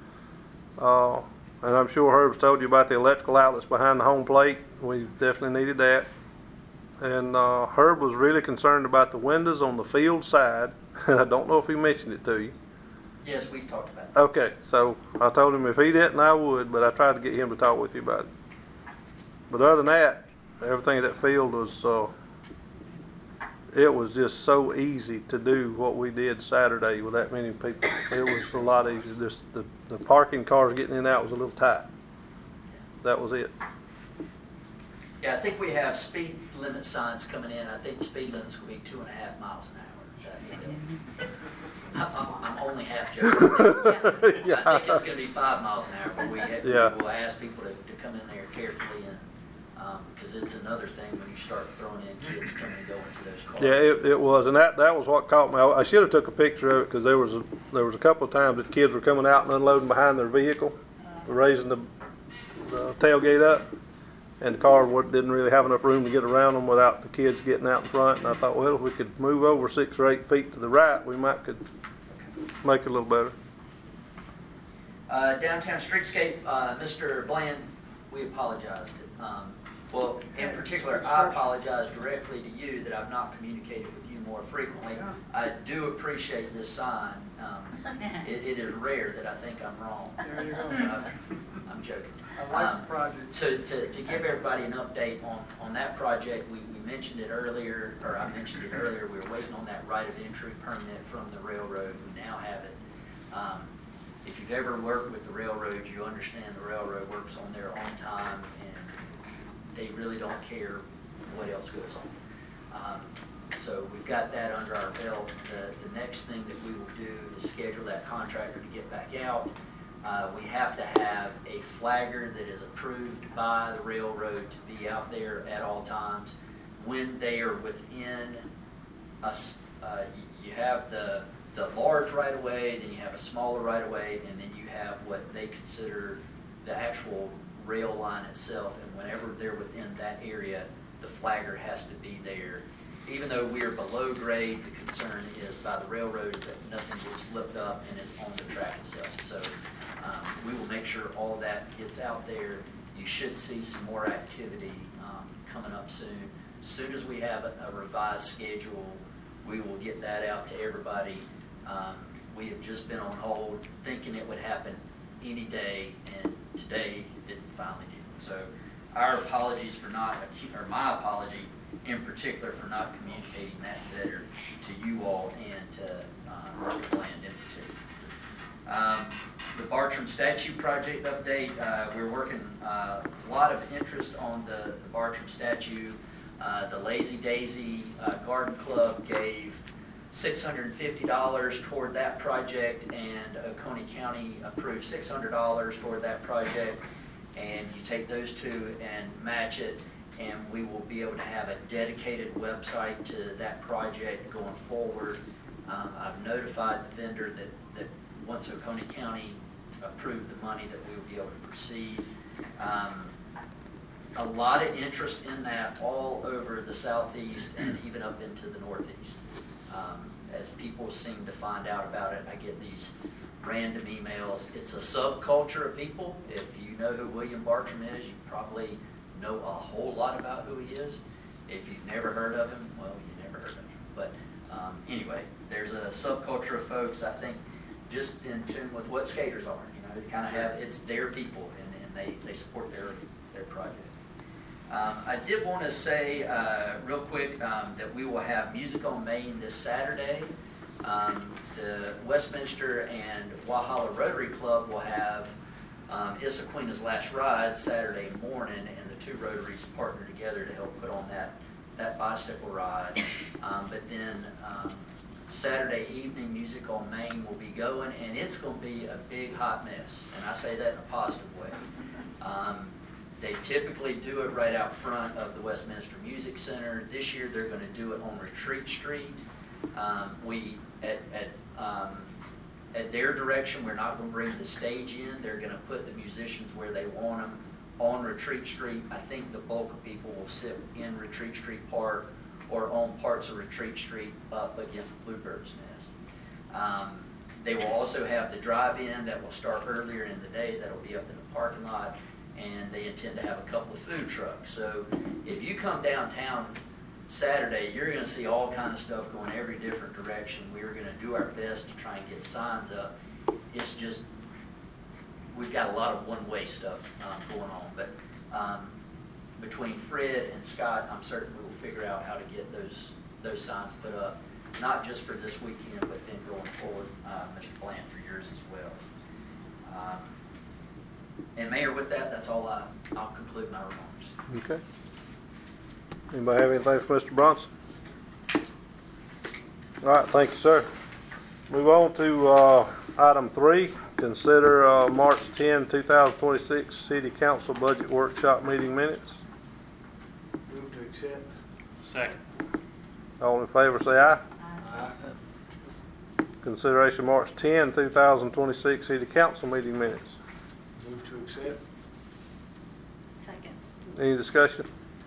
Uh, and I'm sure Herb's told you about the electrical outlets behind the home plate. We definitely needed that. And uh, Herb was really concerned about the windows on the field side. And I don't know if he mentioned it to you. Yes, we've talked about that. Okay, so I told him if he didn't, I would, but I tried to get him to talk with you about it. But other than that, everything at that field was, uh, it was just so easy to do what we did Saturday with that many people. It was a lot easier. Just the, the parking cars getting in and out was a little tight. That was it. Yeah, I think we have speed limit signs coming in. I think the speed limit's going to be two and a half miles an hour. I'm, I'm only half joking. Yeah. I think it's going to be five miles an hour, but we, have, Yeah. we will ask people to, to come in there carefully, and because um, it's another thing when you start throwing in kids coming and going to those cars. Yeah, it, it was, and that, that was what caught me. I, I should have took a picture of it because there was a, there was a couple of times that kids were coming out and unloading behind their vehicle, raising the, the tailgate up, and the car didn't really have enough room to get around them without the kids getting out in front. And I thought, well, if we could move over six or eight feet to the right, we might could make it a little better. Uh, downtown streetscape, uh, Mister Bland, we apologize. Um, well, in particular, I apologize directly to you that I've not communicated with you more frequently. I do appreciate this sign. Um, it, it is rare that I think I'm wrong. There you go. I'm, I'm joking. I like Um, the project. To, to, to give everybody an update on, on that project, we, we mentioned it earlier, or I mentioned it earlier, we were waiting on that right of entry permit from the railroad. We now have it. Um, if you've ever worked with the railroad, you understand the railroad works on their own time, and they really don't care what else goes on. Um, so we've got that under our belt. The, the next thing that we will do is schedule that contractor to get back out. Uh, we have to have a flagger that is approved by the railroad to be out there at all times. When they are within us, uh, you, you have the the large right-of-way, then you have a smaller right-of-way, and then you have what they consider the actual rail line itself. And whenever they're within that area, the flagger has to be there. Even though we are below grade, the concern is by the railroad is that nothing gets flipped up and is on the track itself. So um, we will make sure all that gets out there. You should see some more activity um, coming up soon. As soon as we have a, a revised schedule, we will get that out to everybody. Um, we have just been on hold thinking it would happen any day, and today it finally did. So our apologies for not, or my apology in particular for not communicating that better to you all and to uh, Mister Bland in particular. Um, the Bartram statue project update, uh, we're working uh, a lot of interest on the, the Bartram statue. Uh, the Lazy Daisy uh, Garden Club gave six hundred fifty dollars toward that project, and Oconee County approved six hundred dollars toward that project. And you take those two and match it, and we will be able to have a dedicated website to that project going forward. Um, I've notified the vendor that, that once Oconee County approved the money, that we will be able to proceed. Um, a lot of interest in that all over the southeast and even up into the northeast. Um, as people seem to find out about it, I get these random emails. It's a subculture of people. If you know who William Bartram is, you probably know a whole lot about who he is. If you've never heard of him, well, you never heard of him. But um, anyway, there's a subculture of folks, I think, just in tune with what skaters are. You know, they kind of have, it's their people, and, and they, they support their, their project. Um, I did want to say uh, real quick um, that we will have Music on Main this Saturday. Um, the Westminster and Walhalla Rotary Club will have um, Issaquahna's Last Ride Saturday morning, and the two Rotaries partner together to help put on that, that bicycle ride. Um, but then um, Saturday evening, Music on Main will be going, and it's going to be a big hot mess, and I say that in a positive way. Um, They typically do it right out front of the Westminster Music Center. This year they're going to do it on Retreat Street. Um, we, at, at, um, at their direction, we're not going to bring the stage in. They're going to put the musicians where they want them on Retreat Street. I think the bulk of people will sit in Retreat Street Park or on parts of Retreat Street up against Bluebird's Nest. Um, they will also have the drive-in that will start earlier in the day. That'll be up in the parking lot. And they intend to have a couple of food trucks. So if you come downtown Saturday, you're going to see all kind of stuff going every different direction. We are going to do our best to try and get signs up. It's just, we've got a lot of one-way stuff um, going on. But um, between Fred and Scott, I'm certain we will figure out how to get those those signs put up, not just for this weekend, but then going forward, uh, Mister Bland, for yours as well. Um, And Mayor, with that, that's all I, I'll conclude my remarks. Okay. Anybody have anything for Mister Bronson? All right, thank you, sir. Move on to uh, item three. Consider uh, March tenth, twenty twenty-six City Council Budget Workshop Meeting Minutes. Move to accept. Second. All in favor, say aye. Aye. Consideration March tenth, twenty twenty-six City Council Meeting Minutes. Move to accept. Second. Any discussion?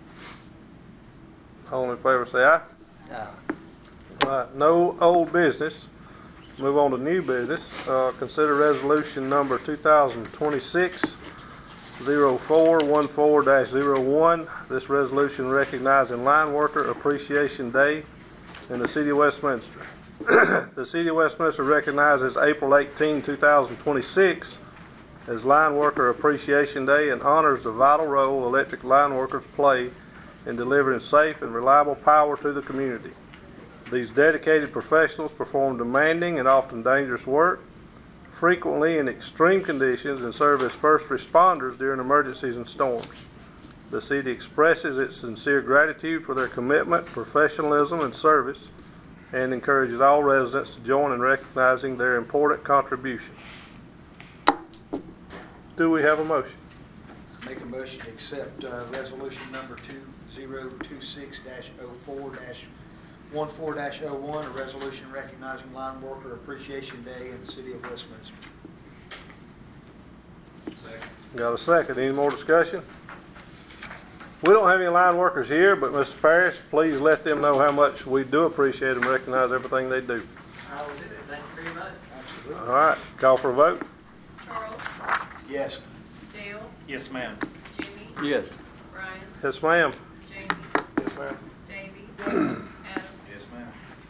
All in favor, say aye. Aye. All right, no old business. Move on to new business. Uh, consider resolution number two thousand twenty-six oh four one four dash oh one. This resolution recognizing Line Worker Appreciation Day in the City of Westminster. The City of Westminster recognizes April eighteenth, two thousand twenty-six as Line Worker Appreciation Day and honors the vital role electric line workers play in delivering safe and reliable power to the community. These dedicated professionals perform demanding and often dangerous work, frequently in extreme conditions, and serve as first responders during emergencies and storms. The city expresses its sincere gratitude for their commitment, professionalism, and service, and encourages all residents to join in recognizing their important contribution. Do we have a motion? Make a motion to accept uh, resolution number two thousand twenty-six dash oh four dash fourteen dash oh one, a resolution recognizing Line Worker Appreciation Day in the city of Westminster. Second. Got a second. Any more discussion? We don't have any line workers here, but Mister Parrish, please let them know how much we do appreciate and recognize everything they do. I will do it. Thank you very much. Absolutely. All right, call for a vote. Charles, Yes. Dale, Yes, ma'am. Jimmy, Yes. Brian, Yes, ma'am. Jamie, Yes, ma'am. Davey, Adam, Yes, ma'am.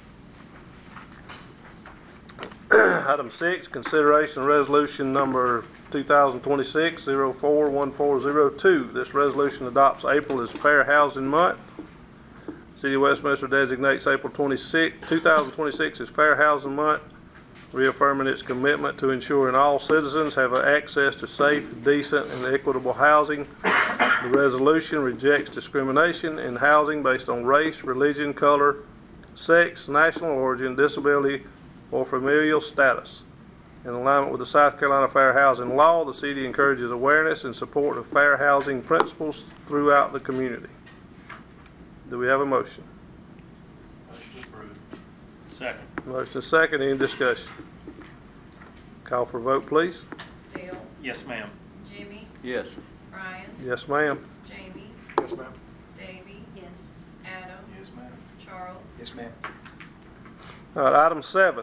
Item six, consideration of resolution number two thousand twenty-six oh four one four oh two. This resolution adopts April as Fair Housing Month. City of Westminster designates April twenty-sixth, two thousand twenty-six as Fair Housing Month, reaffirming its commitment to ensuring all citizens have access to safe, decent, and equitable housing. The resolution rejects discrimination in housing based on race, religion, color, sex, national origin, disability, or familial status. In alignment with the South Carolina Fair Housing Law, the city encourages awareness and support of fair housing principles throughout the community. Do we have a motion? Motion approved. Second. Motion second. Any discussion? Call for a vote, please. Dale, Yes, ma'am. Jimmy, Yes. Brian, Yes, ma'am. Jamie, Yes, ma'am. Davey, Yes. Adam, Yes, ma'am. Charles, Yes, ma'am. All right, item seven.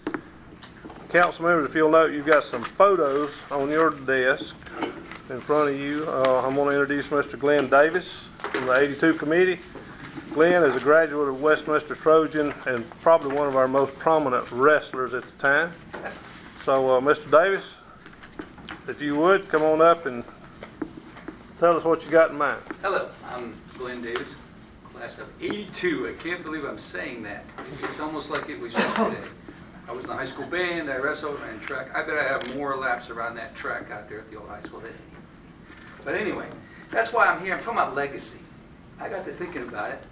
Council members, if you'll note, you've got some photos on your desk in front of you. Uh, I'm going to introduce Mister Glenn Davis from the eighty-two committee. Glenn is a graduate of Westminster Trojan and probably one of our most prominent wrestlers at the time. So, uh, Mister Davis, if you would, come on up and tell us what you got in mind. Hello, I'm Glenn Davis, class of eighty-two. I can't believe I'm saying that. It's almost like it was yesterday. I was in the high school band, I wrestled, ran track. I bet I have more laps around that track out there at the old high school than any. But anyway, that's why I'm here. I'm talking about legacy. I got to thinking about it.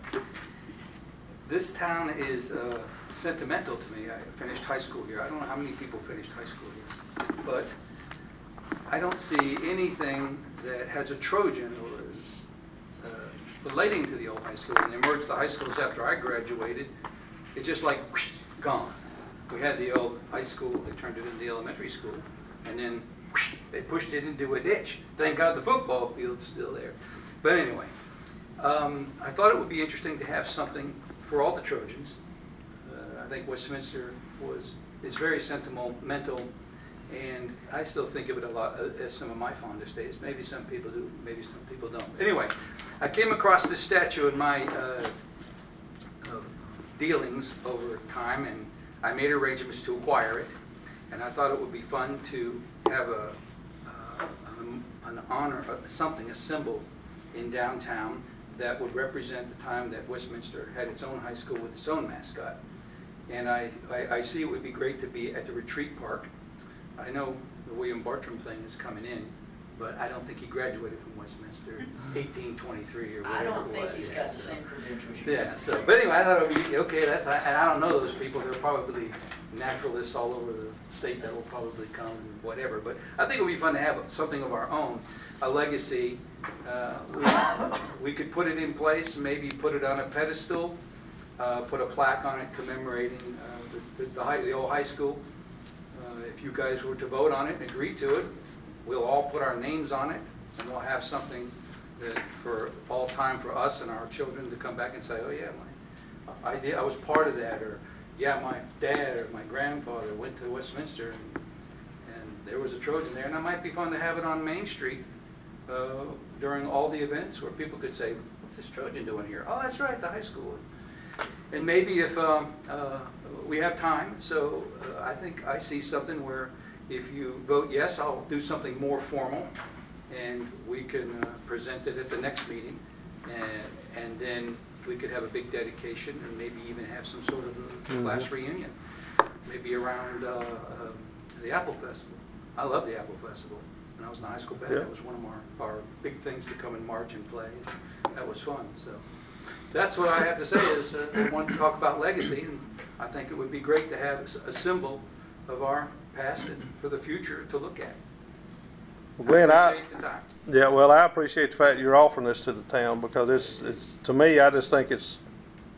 This town is uh, sentimental to me. I finished high school here. I don't know how many people finished high school here. But I don't see anything that has a Trojan or is uh, relating to the old high school. And emerged the high schools after I graduated, it's just like whoosh, gone. We had the old high school, they turned it into the elementary school, and then whoosh, they pushed it into a ditch. Thank God the football field's still there. But anyway, um, I thought it would be interesting to have something for all the Trojans. Uh, I think Westminster was is very sentimental, and I still think of it a lot uh, as some of my fondest days. Maybe some people do, maybe some people don't. Anyway, I came across this statue in my uh, uh, dealings over time, and I made arrangements to acquire it, and I thought it would be fun to have a uh, um, an honor, uh, something, a symbol in downtown that would represent the time that Westminster had its own high school with its own mascot. And I, I, I see it would be great to be at the Retreat Park. I know the William Bartram thing is coming in, but I don't think he graduated from Westminster eighteen twenty-three or whatever I don't it think was. he's got the same credentials. you Yeah, do. so, but anyway, I thought it would be, okay, that's, I- and I don't know those people, there are probably naturalists all over the state that will probably come and whatever, but I think it would be fun to have something of our own, a legacy. Uh, we, we could put it in place, maybe put it on a pedestal, uh, put a plaque on it commemorating uh, the, the, the, high, the old high school. Uh, if you guys were to vote on it and agree to it, we'll all put our names on it, and we'll have something that for all time for us and our children to come back and say, oh yeah, my, I did, I was part of that, or yeah, my dad or my grandfather went to Westminster, and, and there was a Trojan there, and it might be fun to have it on Main Street uh, during all the events where people could say, what's this Trojan doing here? Oh, that's right, the high school. And maybe if um, uh, we have time, so uh, I think I see something where if you vote yes, I'll do something more formal, and we can uh, present it at the next meeting, and, and then we could have a big dedication and maybe even have some sort of a class Mm-hmm. reunion, maybe around uh, um, the Apple Festival. I love the Apple Festival. When I was in the high school band, Yeah. that was one of our, our big things to come and march and play. That was fun. So that's what I have to say is uh, I want to talk about legacy, and I think it would be great to have a symbol of our past and for the future to look at. Well, Glenn, I, appreciate the time. yeah, well, I appreciate the fact you're offering this to the town because it's, it's to me, I just think it's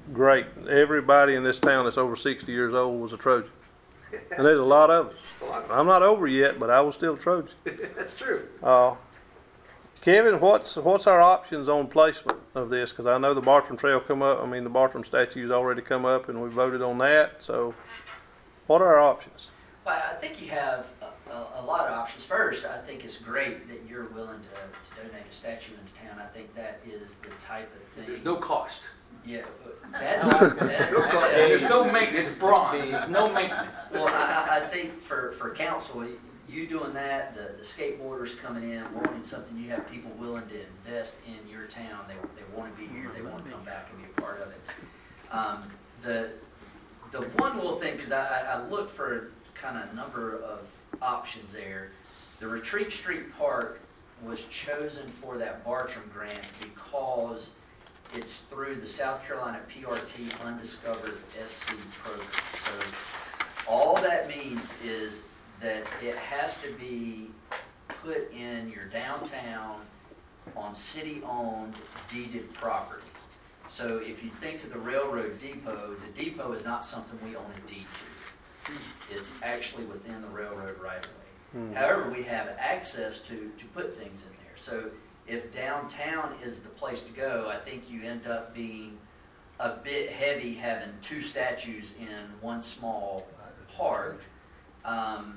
great. Everybody in this town that's over sixty years old was a Trojan. And there's a lot of us. It's a lot. I'm not over yet, but I was still a Trojan. That's true. Uh, Kevin, what's what's our options on placement of this? Because I know the Bartram Trail come up. I mean, the Bartram statue's already come up, and we voted on that. So, what are our options? Well, I think you have a, a, a lot of options. First, I think it's great that you're willing to, to donate a statue into town. I think that is the type of thing. There's no cost. Yeah, that's, that, No cost. There's no maintenance. Bronze. There's no maintenance. Well, I, I think for, for council, you doing that, the, the skateboarders coming in, wanting something, you have people willing to invest in your town. They, they want to be here. They want to come back and be a part of it. Um, the the one little thing, because I, I, I looked for kind of a number of options there. The Retreat Street Park was chosen for that Bartram grant because it's through the South Carolina P R T Undiscovered S C program. So all that means is that it has to be put in your downtown on city-owned deeded property. So if you think of the railroad depot, the depot is not something we own a deed to. It's actually within the railroad right-of-way. Hmm. However, we have access to, to put things in there. So if downtown is the place to go, I think you end up being a bit heavy having two statues in one small park. Um,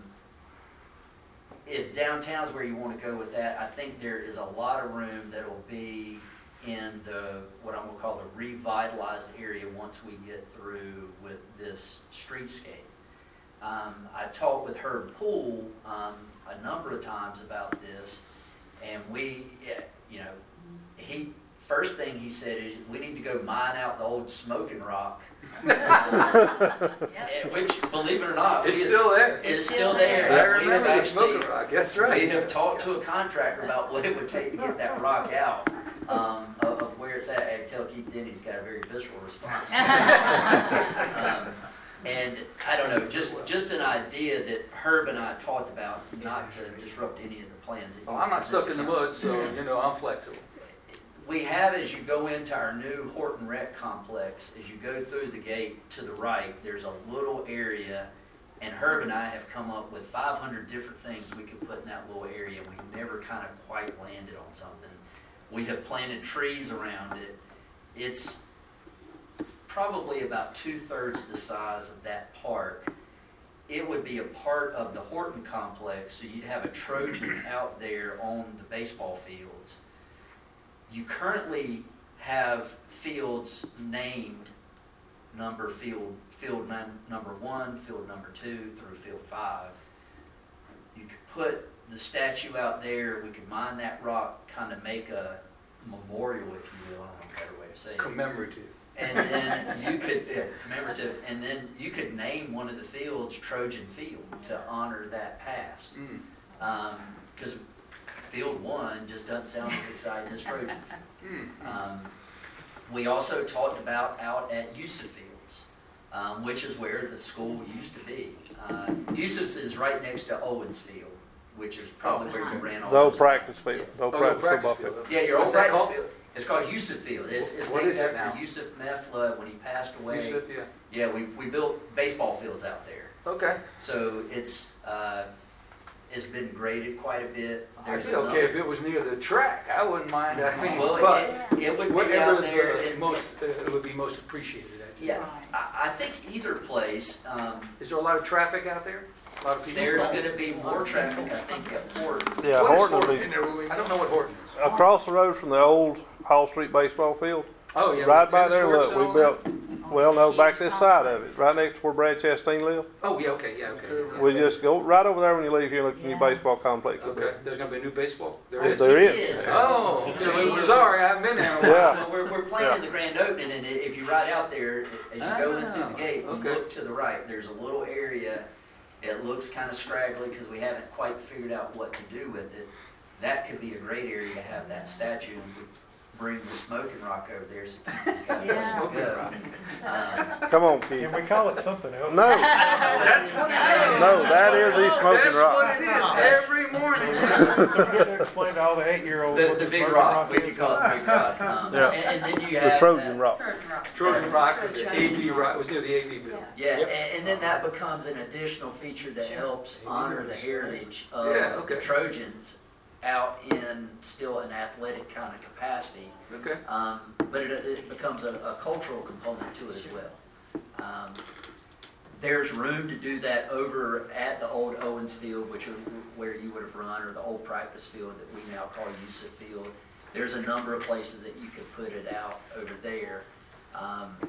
if downtown's where you want to go with that, I think there is a lot of room that will be in the, what I'm going to call the revitalized area once we get through with this streetscape. Um, I talked with Herb Poole um, a number of times about this, and we, you know, he, first thing he said is we need to go mine out the old Smoking Rock. Which, believe it or not, It's we still is, there. It's It's still still there. there. I We remember have the Smoking actually- Rock. That's right. We have talked to a contractor about what it would take to get that rock out um, of, of where it's at. I tell Keith Denny's got a very visceral response. um, and I don't know, just just an idea that Herb and I talked about, not to disrupt any of the plans. that Well, you I'm not stuck in the present. mud, so, you know, I'm flexible. We have, as you go into our new Horton Rec complex, as you go through the gate to the right, there's a little area, and Herb and I have come up with five hundred different things we could put in that little area. We never kind of quite landed on something. We have planted trees around it. It's probably about two-thirds the size of that park. It would be a part of the Horton complex, so you'd have a Trojan out there on the baseball fields. You currently have fields named number field field num- number one, field number two through field five. You could put the statue out there. We could mine that rock, kind of make a memorial, if you will. I don't know a better way to say it. Commemorative. And then you could yeah, commemorative, and then you could name one of the fields Trojan Field to honor that past. Because um, Field One just doesn't sound as exciting as Trojan. Um, we also talked about out at Yusuf Fields, um, which is where the school used to be. Uh, Yusuf's is right next to Owens Field, which is probably where you ran all The old those practice field, the old Oh, practice practice football field. field. Yeah, your old What's that practice called? field. It's called Yusuf Field. It's, it's What named is it after now? Yusuf Methla when he passed away. Yusuf, yeah. Yeah, we, we built baseball fields out there. Okay. So it's uh, it's been graded quite a bit. I'd There's be okay if it was near the track. I wouldn't mind. I mean, Well, but it, it would be whatever out there. the in- most, uh, it would be most appreciated. I think. yeah, I, I think either place. Um, Is there a lot of traffic out there? A lot of people. there's going to be more traffic, I think, at Horton. Yeah, What is Horton will be I don't know what Horton is. across the road from the old Hall Street baseball field. Oh yeah. Right with by tennis there, courts look, and we all built, that? well, no, back this side of it, right next to where Brad Chastain lived. Oh yeah. Okay. Yeah. Okay. yeah. We just go right over there when you leave here and look at the new baseball complex. up Okay. there. There's gonna be a new baseball. There Oh, is. there is. It is. Oh. So okay. we- Sorry, I haven't been there. in a while. Yeah. Well, we're, we're planning the grand opening, and if you ride out there, as you go in through the gate, you okay. look to the right, there's a little area. It looks kind of scraggly because we haven't quite figured out what to do with it. That could be a great area to have that statue, and we bring the Smoking Rock over there so people can Yeah. go. Um, Come on, Keith. Can we call it something else? No, That's what it is. no, that is the Smoking That's Rock. what it every morning. So we had to explain to all the eight-year-olds The, what the this big Burger rock, we is. could call it Big Rock. Um, Yeah. and, and then you The have Trojan that- Rock. Trojan Rock, the A V Rock, it was near the A V building. Yeah, and, and then that becomes an additional feature that helps honor the heritage of Yeah, okay. the Trojans out in still an athletic kind of capacity. Okay. Um, but it, it becomes a, a cultural component to it as well. Um, there's room to do that over at the old Owens Field, which is where you would have run, or the old practice field that we now call Yusuf Field. There's a number of places that you could put it out over there. Um,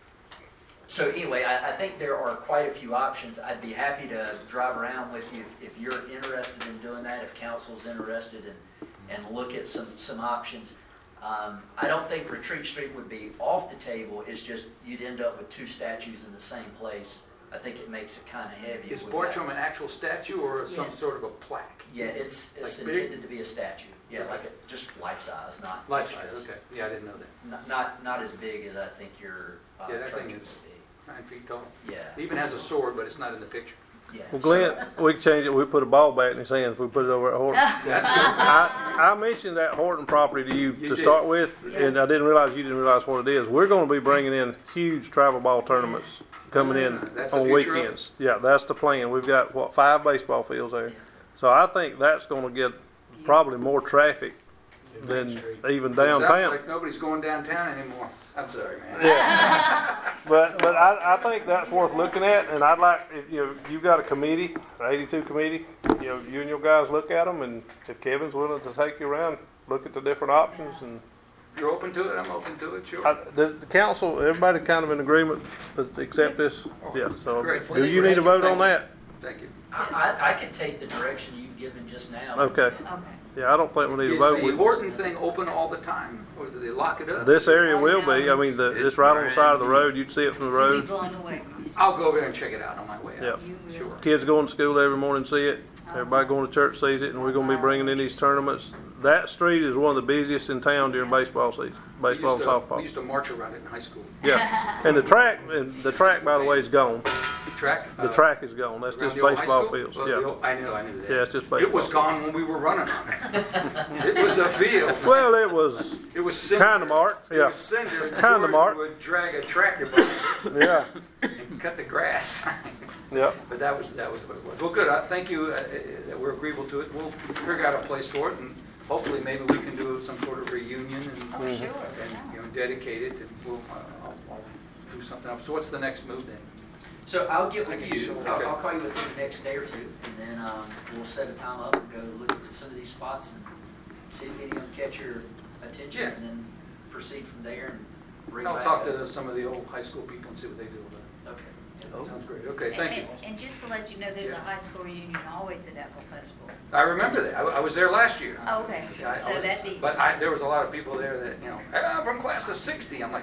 so anyway, I, I think there are quite a few options. I'd be happy to drive around with you if, if you're interested in doing that, if council's interested in, and look at some, some options. Um, I don't think Retreat Street would be off the table. It's just you'd end up with two statues in the same place. I think it makes it kind of heavy. Is with Borchum that. an actual statue or some Yes. sort of a plaque? Yeah, it's it's Like big? intended to be a statue. Yeah, like a, just life size, not Life size, extras. okay. Yeah, I didn't know that. Not, not not as big as I think your uh, Yeah, that thing Trojan is would nine feet tall. be. Yeah. It even has a sword, but it's not in the picture. Yeah. Well, Glenn, we can change it. We put a ball bat in his hands. We put it over at Horton. That's I, I mentioned that Horton property to you, You to did. start with, and I didn't realize you didn't realize what it is. We're going to be bringing in huge travel ball tournaments coming in That's the on future of it? weekends. Yeah, that's the plan. We've got, what, five baseball fields there. So I think that's going to get probably more traffic than even It sounds downtown. like nobody's going downtown anymore. I'm sorry, man. Yeah. But, but I, I think that's worth looking at, and I'd like, if you, you've got a committee, an eighty-two committee, you know, you and your guys look at them, and if Kevin's willing to take you around, look at the different options, and You're open to it? I'm open to it, sure. I, the, the council, everybody kind of in agreement to accept this? Yeah, so, Great. do you need a vote on that? Thank you. I, I I can take the direction you've given just now. Okay. Okay. Yeah, I don't think we need a Is vote. the We- Horton thing open all the time, or do they lock it up? This area will be, I mean, the, It's it's right on the side of the brand new. road, you'd see it from the You'll be road. blown away when you see I'll go over there and check it out on my way Yeah. out. You will. Sure. Kids going to school every morning see it, everybody going to church sees it, and we're gonna be bringing in these tournaments. That street is one of the busiest in town during baseball season, We baseball and used to- We softball. used to march around it in high school. Yeah, and the track, and the track, by the way, is gone. The track? The uh, track is gone, that's around just the old high baseball school? fields, Well, the yeah. old- I knew, I knew that. Yeah, it's just It was baseball. gone when we were running on it. It was a field. Well, it was It was cinder. kinda marked, It yeah. was cinder. and Kinda Jordan marked. would drag a tractor behind it Yeah, and cut the grass. yeah. But that was, that was what it was. Well, good, I thank you, uh, uh, we're agreeable to it. We'll figure out a place for it, and hopefully maybe we can do some sort of reunion and, Oh, sure. and, you know, dedicate it, and we'll, uh, I'll, I'll do something else. So what's the next move then? So I'll get I with can you, show- I'll, okay. I'll call you within the next day or two, and then, um, we'll set a time up and go look at some of these spots and see if any of them catch your attention, Yeah. and then proceed from there and bring And back. I'll talk a- to some of the old high school people and see what they feel about Okay. it. Sounds great. Okay, thank you. And, and just to let you know, there's Yeah. a high school reunion always at Apple Festival. I remember that. I, I was there last year. Oh, okay. Yeah, I- So that'd be. But I, there was a lot of people there that, you know, "Hey, I'm from class of sixty. I'm like,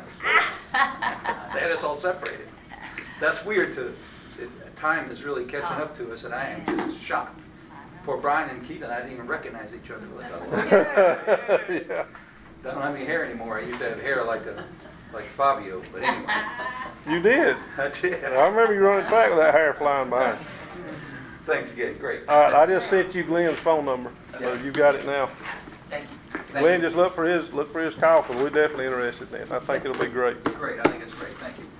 they had us all separated. That's weird to, it, time is really catching up to us, and I am just shocked. Poor Brian and Keith and I didn't even recognize each other. Like, oh, Yeah. I don't have any hair anymore. I used to have hair like a, like Fabio, but anyway, You did. I did. I remember you running track with that hair flying behind. Thanks again, great. All right, I just sent you Glenn's phone number, so you got it now. Thank you. Glenn, just look for his, look for his call, because we're definitely interested in it. I think it'll be great. Great, I think it's great, thank you.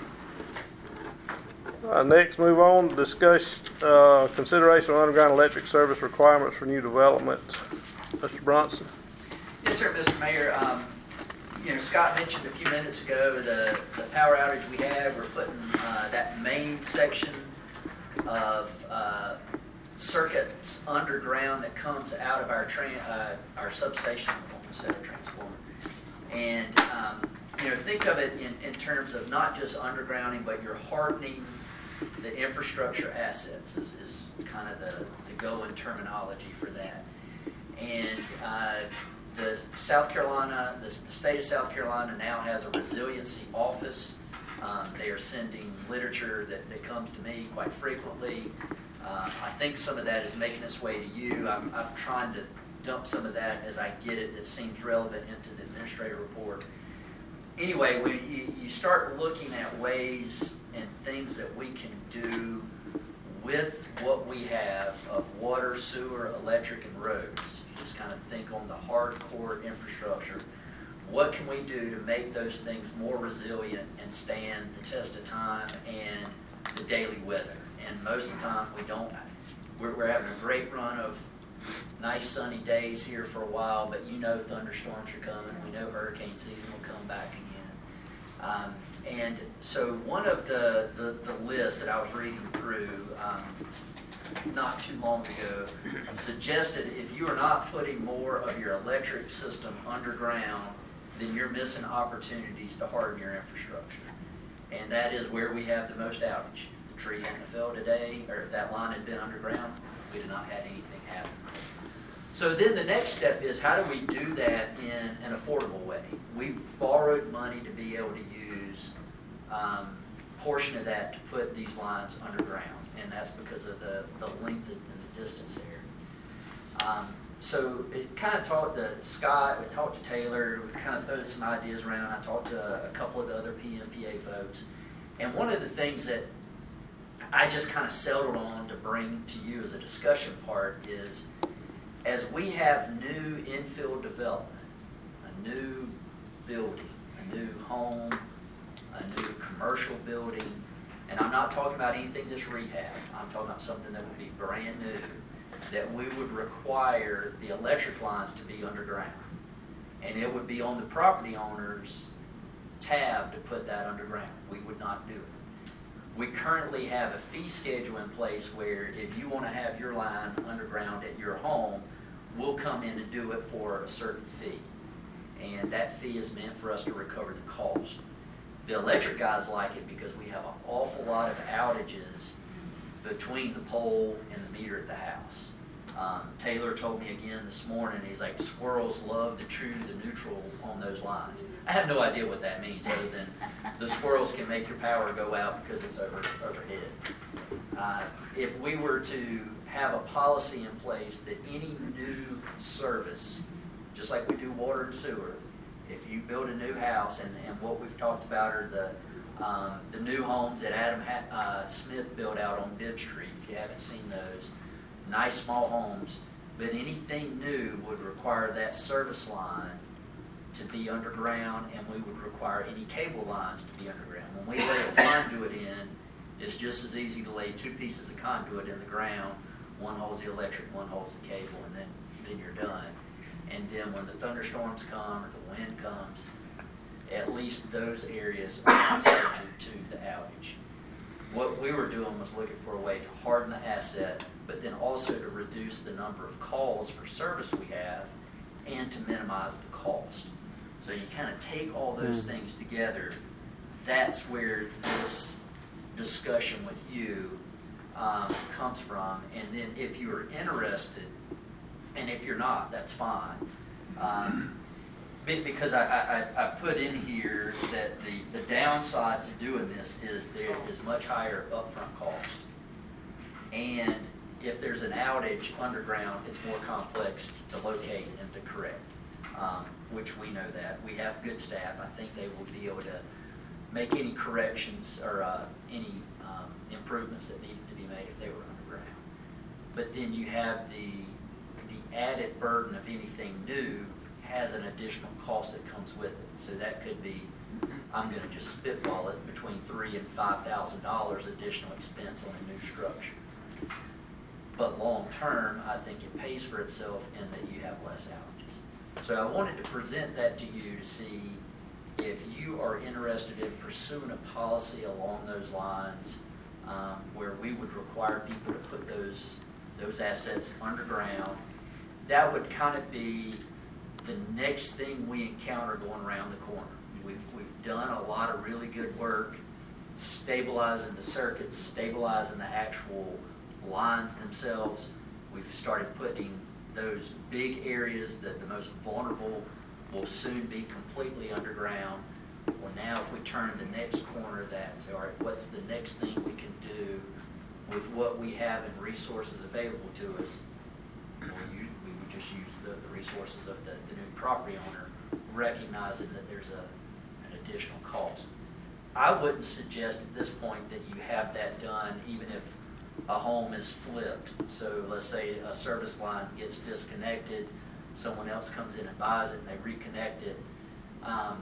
Uh, next, move on, to discuss, uh, consideration of underground electric service requirements for new development. Mister Bronson? Yes, sir, Mister Mayor. Um, you know, Scott mentioned a few minutes ago the, the power outage we have. We're putting uh, that main section of uh, circuits underground that comes out of our tran uh, our substation, almost said a transformer. And um, you know, think of it in, in terms of not just undergrounding, but you're hardening the infrastructure assets is, is kind of the, the going terminology for that. And uh, the South Carolina, the, the state of South Carolina now has a resiliency office. Um, they are sending literature that, that comes to me quite frequently. Uh, I think some of that is making its way to you. I'm, I'm trying to dump some of that as I get it that seems relevant into the administrative report. Anyway, when you, you start looking at ways and things that we can do with what we have of water, sewer, electric, and roads. Just kind of think on the hardcore infrastructure. What can we do to make those things more resilient and stand the test of time and the daily weather? And most of the time, we don't. We're, we're having a great run of nice sunny days here for a while, but you know thunderstorms are coming. We know hurricane season will come back again. Um, and so one of the, the, the lists that I was reading through um, not too long ago suggested if you are not putting more of your electric system underground, then you're missing opportunities to harden your infrastructure. And that is where we have the most outage. If the tree hadn't fell today, or if that line had been underground, we'd have not had anything happen. So then the next step is, how do we do that in an affordable way? We borrowed money to be able to use um, a portion of that to put these lines underground, and that's because of the, the length and the distance there. Um, so it kind of talked to Scott, we talked to Taylor, we kind of threw some ideas around. I talked to a couple of the other P M P A folks, and one of the things that I just kind of settled on to bring to you as a discussion part is, as we have new infill development, a new building, a new home, a new commercial building, and I'm not talking about anything that's rehab, I'm talking about something that would be brand new, that we would require the electric lines to be underground. And it would be on the property owner's tab to put that underground. We would not do it. We currently have a fee schedule in place where if you want to have your line underground at your home, we'll come in and do it for a certain fee. And that fee is meant for us to recover the cost. The electric guys like it because we have an awful lot of outages between the pole and the meter at the house. Um, Taylor told me again this morning, he's like, squirrels love the true to the neutral on those lines. I have no idea what that means other than the squirrels can make your power go out because it's over overhead. Uh, if we were to have a policy in place that any new service, just like we do water and sewer, if you build a new house, and, and what we've talked about are the um, the new homes that Adam ha- uh, Smith built out on Bibb Street, if you haven't seen those, nice small homes, but anything new would require that service line to be underground, and we would require any cable lines to be underground. When we lay a conduit in, it's just as easy to lay two pieces of conduit in the ground. One holds the electric, one holds the cable, and then, then you're done. And then when the thunderstorms come or the wind comes, at least those areas are not subject to the outage. What we were doing was looking for a way to harden the asset, but then also to reduce the number of calls for service we have and to minimize the cost. So you kind of take all those mm. things together. That's where this discussion with you um, comes from. And then if you're interested, and if you're not, that's fine. Um, because I, I, I put in here that the, the downside to doing this is there is much higher upfront cost. And if there's an outage underground, it's more complex to locate and to correct, um, which we know that. We have good staff. I think they will be able to make any corrections or uh, any um, improvements that needed to be made if they were underground. But then you have the the added burden of anything new has an additional cost that comes with it. So that could be, I'm going to just spitball it, between three and five thousand dollars additional expense on a new structure. But long term, I think it pays for itself in that you have less outages. So I wanted to present that to you to see if you are interested in pursuing a policy along those lines, um, where we would require people to put those those assets underground. That would kind of be the next thing we encounter going around the corner. We've, we've done a lot of really good work stabilizing the circuits, stabilizing the actual lines themselves. We've started putting those big areas that the most vulnerable will soon be completely underground. Well, now if we turn the next corner of that and say, all right, what's the next thing we can do with what we have and resources available to us? Well, you, we would just use the, the resources of the, the new property owner, recognizing that there's a, an additional cost. I wouldn't suggest at this point that you have that done, even if a home is flipped. So let's say a service line gets disconnected, someone else comes in and buys it and they reconnect it. Um,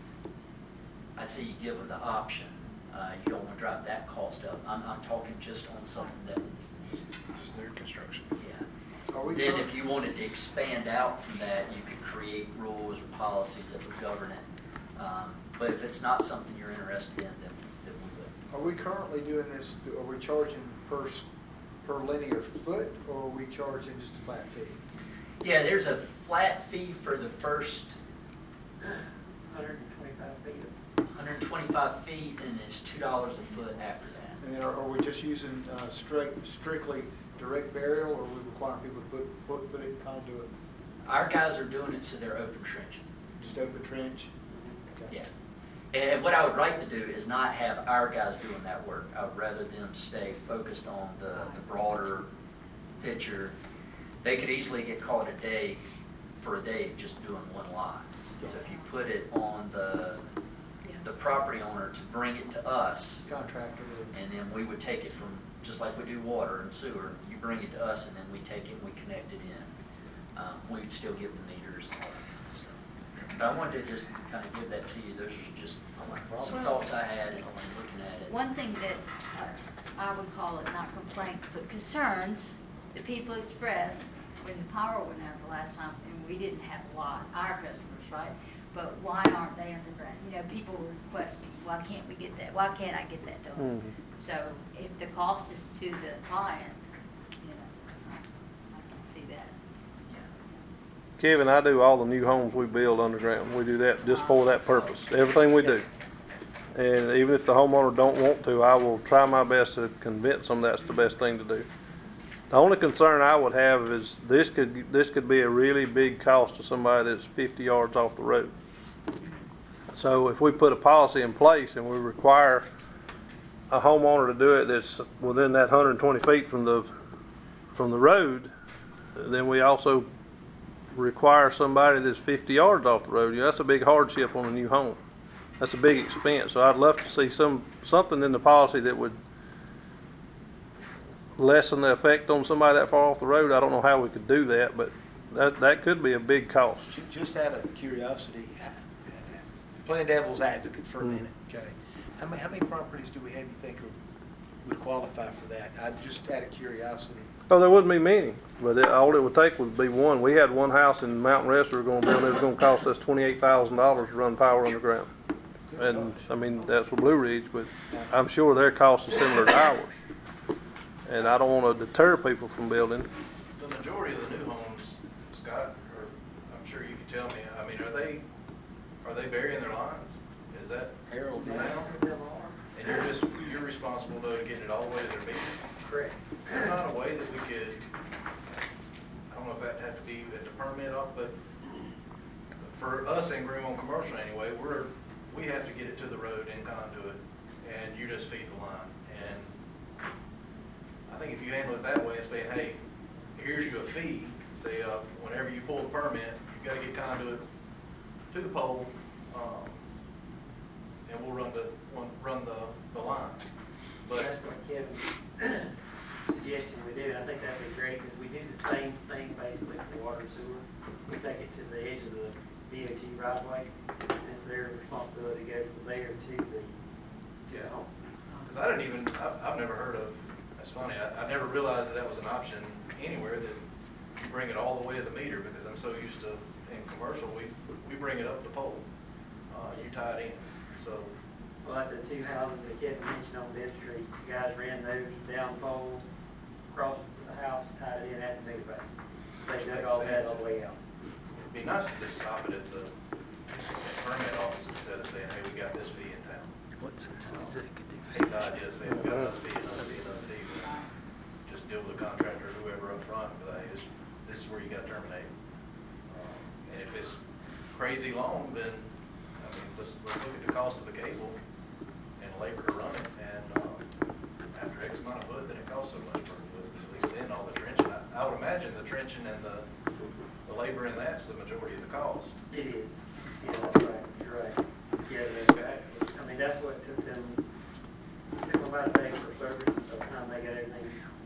I'd say you give them the option. Uh, you don't want to drive that cost up. I'm, I'm talking just on something that, Just new construction. yeah. Are we Then current- if you wanted to expand out from that, you could create rules or policies that would govern it. Um, But if it's not something you're interested in, then, then we would. Are we currently doing this, are we charging per, s- per linear foot, or are we charging just a flat fee? Yeah, there's a flat fee for the first one hundred twenty-five feet. one hundred twenty-five feet, and it's two dollars a foot after that. And then are, are we just using uh, strict, strictly direct burial, or are we requiring people to put, put, put it in conduit? Our guys are doing it so they're open trenching. Just open trench? Okay. Yeah. And what I would like to do is not have our guys doing that work. I would rather them stay focused on the, the broader picture. They could easily get caught a day for a day just doing one line. So if you put it on the, the property owner to bring it to us, Contractor. and then we would take it from, just like we do water and sewer, you bring it to us and then we take it and we connect it in. Um, we would still give the meters and all that kind of stuff. But I wanted to just kind of give that to you. Those are just some thoughts I had in looking at it. One thing that uh, I would call it not complaints, but concerns that people expressed when the power went out the last time, and we didn't have a lot, our customers, right? But why aren't they underground? You know, people were requesting, why can't we get that? Why can't I get that done? Mhm. So if the cost is to the client, you know, I can see that. Kevin, I do all the new homes we build underground. We do that just for that purpose, everything we do. And even if the homeowner don't want to, I will try my best to convince them that's the best thing to do. The only concern I would have is this could, this could be a really big cost to somebody that's fifty yards off the road. So if we put a policy in place and we require a homeowner to do it that's within that one hundred twenty feet from the, from the road, then we also require somebody that's fifty yards off the road. You know, that's a big hardship on a new home. That's a big expense. So I'd love to see some something in the policy that would lessen the effect on somebody that far off the road. I don't know how we could do that, but that that could be a big cost. Ju- Just out of curiosity, uh, playing devil's advocate for a minute, okay? How many, how many properties do we have you think are- would qualify for that? I just out of curiosity. Oh, there wouldn't be many, but it, all it would take would be one. We had one house in Mountain Rest we were going to build. It was going to cost us twenty-eight thousand dollars to run power underground. Good And gosh. I mean, that's for Blue Ridge, but I'm sure their cost is similar to ours. And I don't want to deter people from building. The majority of the new homes, Scott, or I'm sure you could tell me, I mean, are they, are they burying their lines? Is that Harold, now? And you're just, you're responsible though to get it all the way to their meter? Correct. Is there not a way that we could, I don't know if that'd have to be at the permit off, but for us in Greenville Commercial anyway, we're, we have to get it to the road in conduit, and you just feed the line. And I think if you handle it that way and say, hey, here's you a fee, say, uh, whenever you pull the permit, you've got to get conduit to the pole, um, and we'll run the, one- run the, the line. But That's what Kevin suggested we do, and I think that'd be great, because we do the same thing basically for water and sewer. We take it to the edge of the D O T right of way, and it's their responsibility to go from there to the, to the home. Because I didn't even, I've, I've never heard of, that's funny, I, I never realized that that was an option anywhere, that you bring it all the way to the meter, because I'm so used to, in commercial, we, we bring it up the pole. Uh, you tie it in, so. Well, like the two houses that Kevin mentioned on Bed Street, the guys ran those down the pole, across to the house, tied it in at the meter base. They dug all that all the way out. It'd be nice to just stop it at the permit office instead of saying, hey, we got this fee in town. What's what's it could do? The idea is say, we got another fee, another fee, another fee. Just deal with the contractor or whoever up front, but hey, this, this is where you got to terminate. Um, And if it's crazy long, then, I mean, let's, let's look at the cost of the cable and labor to run it, and, um, after X amount of foot, then it costs so much per foot, at least then all the trenching. I, I would imagine the trenching and the, the labor in that's the majority of the cost. It is. Yeah, that's right. You're right. Yeah, that's right. I mean, that's what took them, took them about a day for service, by the time they got everything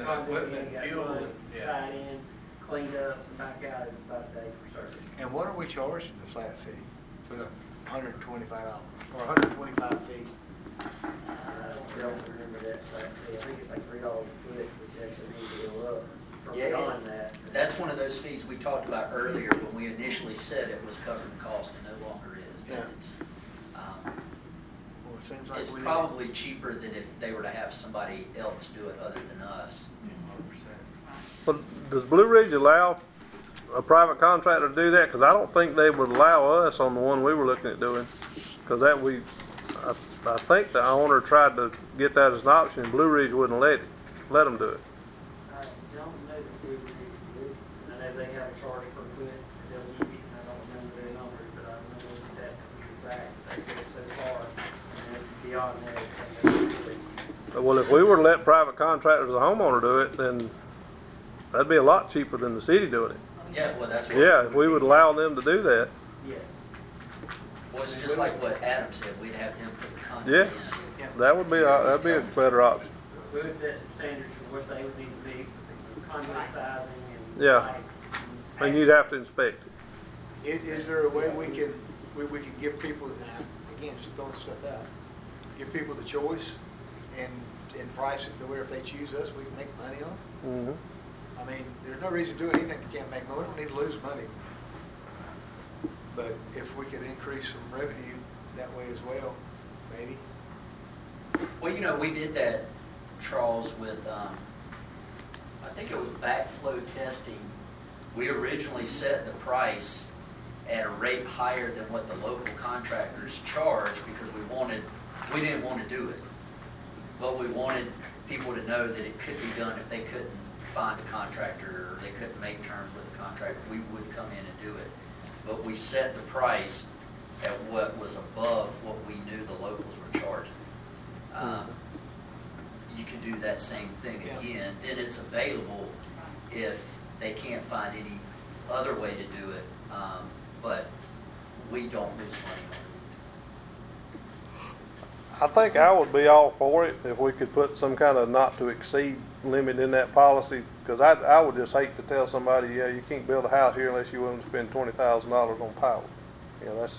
conduit in, equipment, got fuel, run, and- yeah. tied in, cleaned up, and back out in about a day for service. And what are we charging the flat fee for the hundred and twenty-five dollars, or hundred and twenty-five feet? I don't remember that, but I think it's like three dollars a foot, which actually needs to go up from Yeah, beyond that. That's one of those fees we talked about earlier when we initially said it was covering the cost and no longer is. Yeah. It's, um, Well, it seems like It's we need- probably cheaper than if they were to have somebody else do it other than us. Well, does Blue Ridge allow a private contractor to do that? Because I don't think they would allow us on the one we were looking at doing. Because that we, I, I think the owner tried to get that as an option, and Blue Ridge wouldn't let it, let them do it. I don't know that we would need to do it. I know they have a charge per foot, they'll give you, and I don't remember their numbers, but I remember that years back, they go so far, and then beyond that, it's something that's really- Well, if we were to let private contractors, the homeowner do it, then that'd be a lot cheaper than the city doing it. Yeah, well, that's what. Yeah, if we would allow them to do that. Yes. Well, it's just like what Adam said, we'd have them put the content Yeah, in. that would be, a- that'd be a better option. We would set some standards for what they would need to be, for the conduit sizing and. Yeah. height And you'd have to inspect it. Is, is there a way we can, we, we can give people, again, just throwing stuff out, give people the choice and, and price it to where if they choose us, we can make money on it? Mm-hmm. I mean, there's no reason to do anything that can't make money. We don't need to lose money. But if we could increase some revenue that way as well, maybe. Well, you know, we did that, Charles, with, um, I think it was backflow testing. We originally set the price at a rate higher than what the local contractors charge because we wanted, we didn't want to do it. But we wanted people to know that it could be done if they couldn't find a contractor or they couldn't make terms with a contractor. We would come in and do it. But we set the price at what was above what we knew the locals were charging. Um, you can do that same thing Yeah. again. Then it's available if they can't find any other way to do it. Um, but we don't lose money on it. I think I would be all for it if we could put some kind of not to exceed limit in that policy. Because I, I would just hate to tell somebody, yeah, you can't build a house here unless you're willing to spend twenty thousand dollars on power. You know, that's,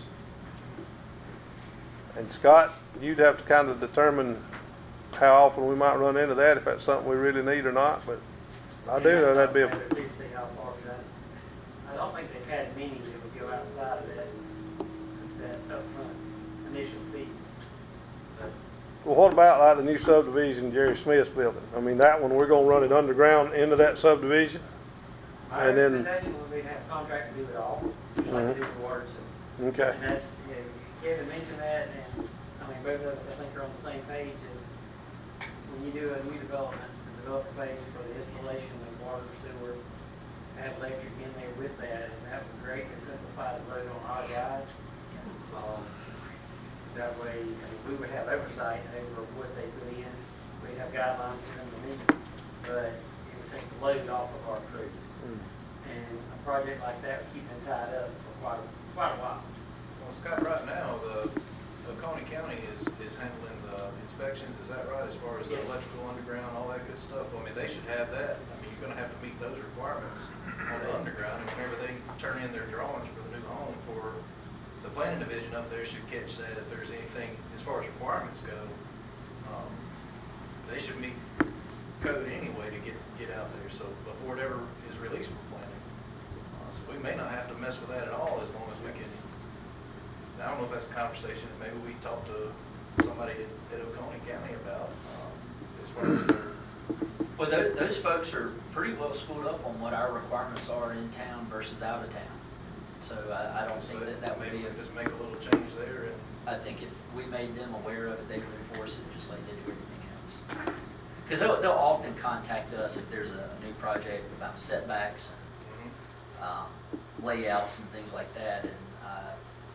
and Scott, you'd have to kind of determine how often we might run into that, if that's something we really need or not, but I do know that'd be a, To see how far, 'cause I, I don't think they've had many that would go outside of that, that upfront initial fee. But well, what about like the new subdivision Jerry Smith's building? I mean, that one, we're gonna run it underground into that subdivision? my And then- recommendation would be to have a contractor do it all, just like they do the water system. Okay. And that's, you know, Kevin mentioned that, and, I mean, both of us, I think, are on the same page, and when you do a new development, the development page for the installation of water, sewer, have electric in there with that, and that would greatly simplify the load on our guys. Um, That way, I mean, we would have oversight over what they put in, we'd have guidelines for them to meet, but it would take the load off of our crew. And a project like that would keep them tied up for quite, a- quite a while. Well, Scott, right now, the, the Coney County is, is handling the inspections, is that right, as far as the Yes. electrical underground, all that good stuff? I mean, they should have that. I mean, you're gonna have to meet those requirements on the underground, and whenever they turn in their drawings for the new home for the planning division up there should catch that if there's anything, as far as requirements go. Um, They should meet code anyway to get, get out there, so before it ever is released for planning. Uh, So we may not have to mess with that at all as long as we can. I don't know if that's a conversation that maybe we talk to somebody at, at Oconee County about, um, as far as their, Well, tho- those folks are pretty well schooled up on what our requirements are in town versus out of town. So I, I don't so think that that would maybe be a, just make a little change there and. I think if we made them aware of it, they would enforce it just like they do everything else. Because they'll, they'll often contact us if there's a new project about setbacks and um, layouts and things like that. And uh,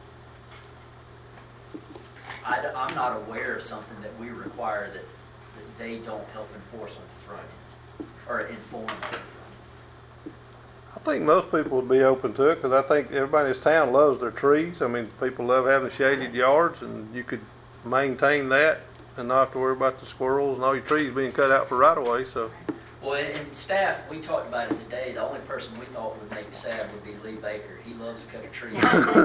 I, am not aware of something that we require that, that they don't help enforce on the front end, or inform on the front. I think most people would be open to it, because I think everybody in this town loves their trees. I mean, people love having shaded yards, and you could maintain that and not have to worry about the squirrels and all your trees being cut out for right of way, so. Well, and and staff, we talked about it today. The only person we thought would make sad would be Lee Baker. He loves to cut a tree.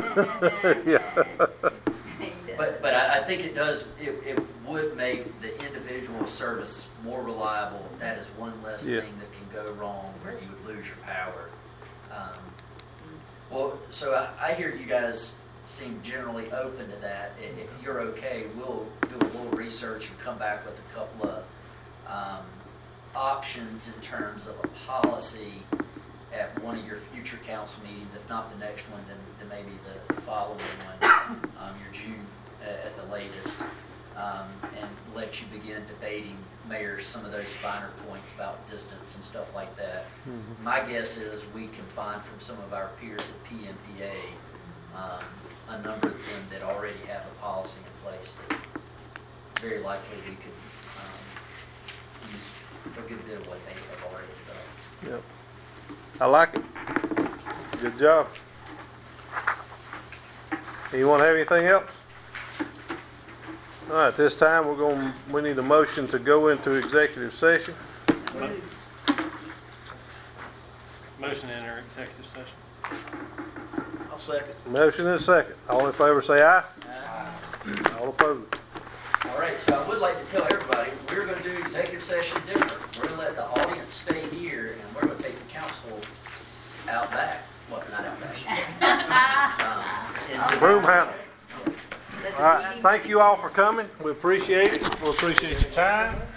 But, but I, I think it does, it, it would make the individual service more reliable. That is one less Yeah. thing that can go wrong where you would lose your power. Um, Well, so I, I hear you guys seem generally open to that. I- If you're okay, we'll do a little research and come back with a couple of um, options in terms of a policy at one of your future council meetings. If not the next one, then, then maybe the following one, um, your June uh, at the latest, um, and let you begin debating, Mayor, some of those finer points about distance and stuff like that. Mhm. My guess is we can find from some of our peers at P M P A, um, a number of them that already have a policy in place that very likely we could um, use a good bit of what they have already done. Yep. I like it. Good job. Anyone have anything else? All right, this time we're going, we need a motion to go into executive session. Motion to enter executive session. I'll second. Motion and a second. All in favor say aye. Aye. All opposed. All right, so I would like to tell everybody, we're going to do executive session different. We're going to let the audience stay here, and we're going to take the council out back. Well, not out back. Um, into- Room handle. All right, thank you all for coming. We appreciate it. We appreciate your time.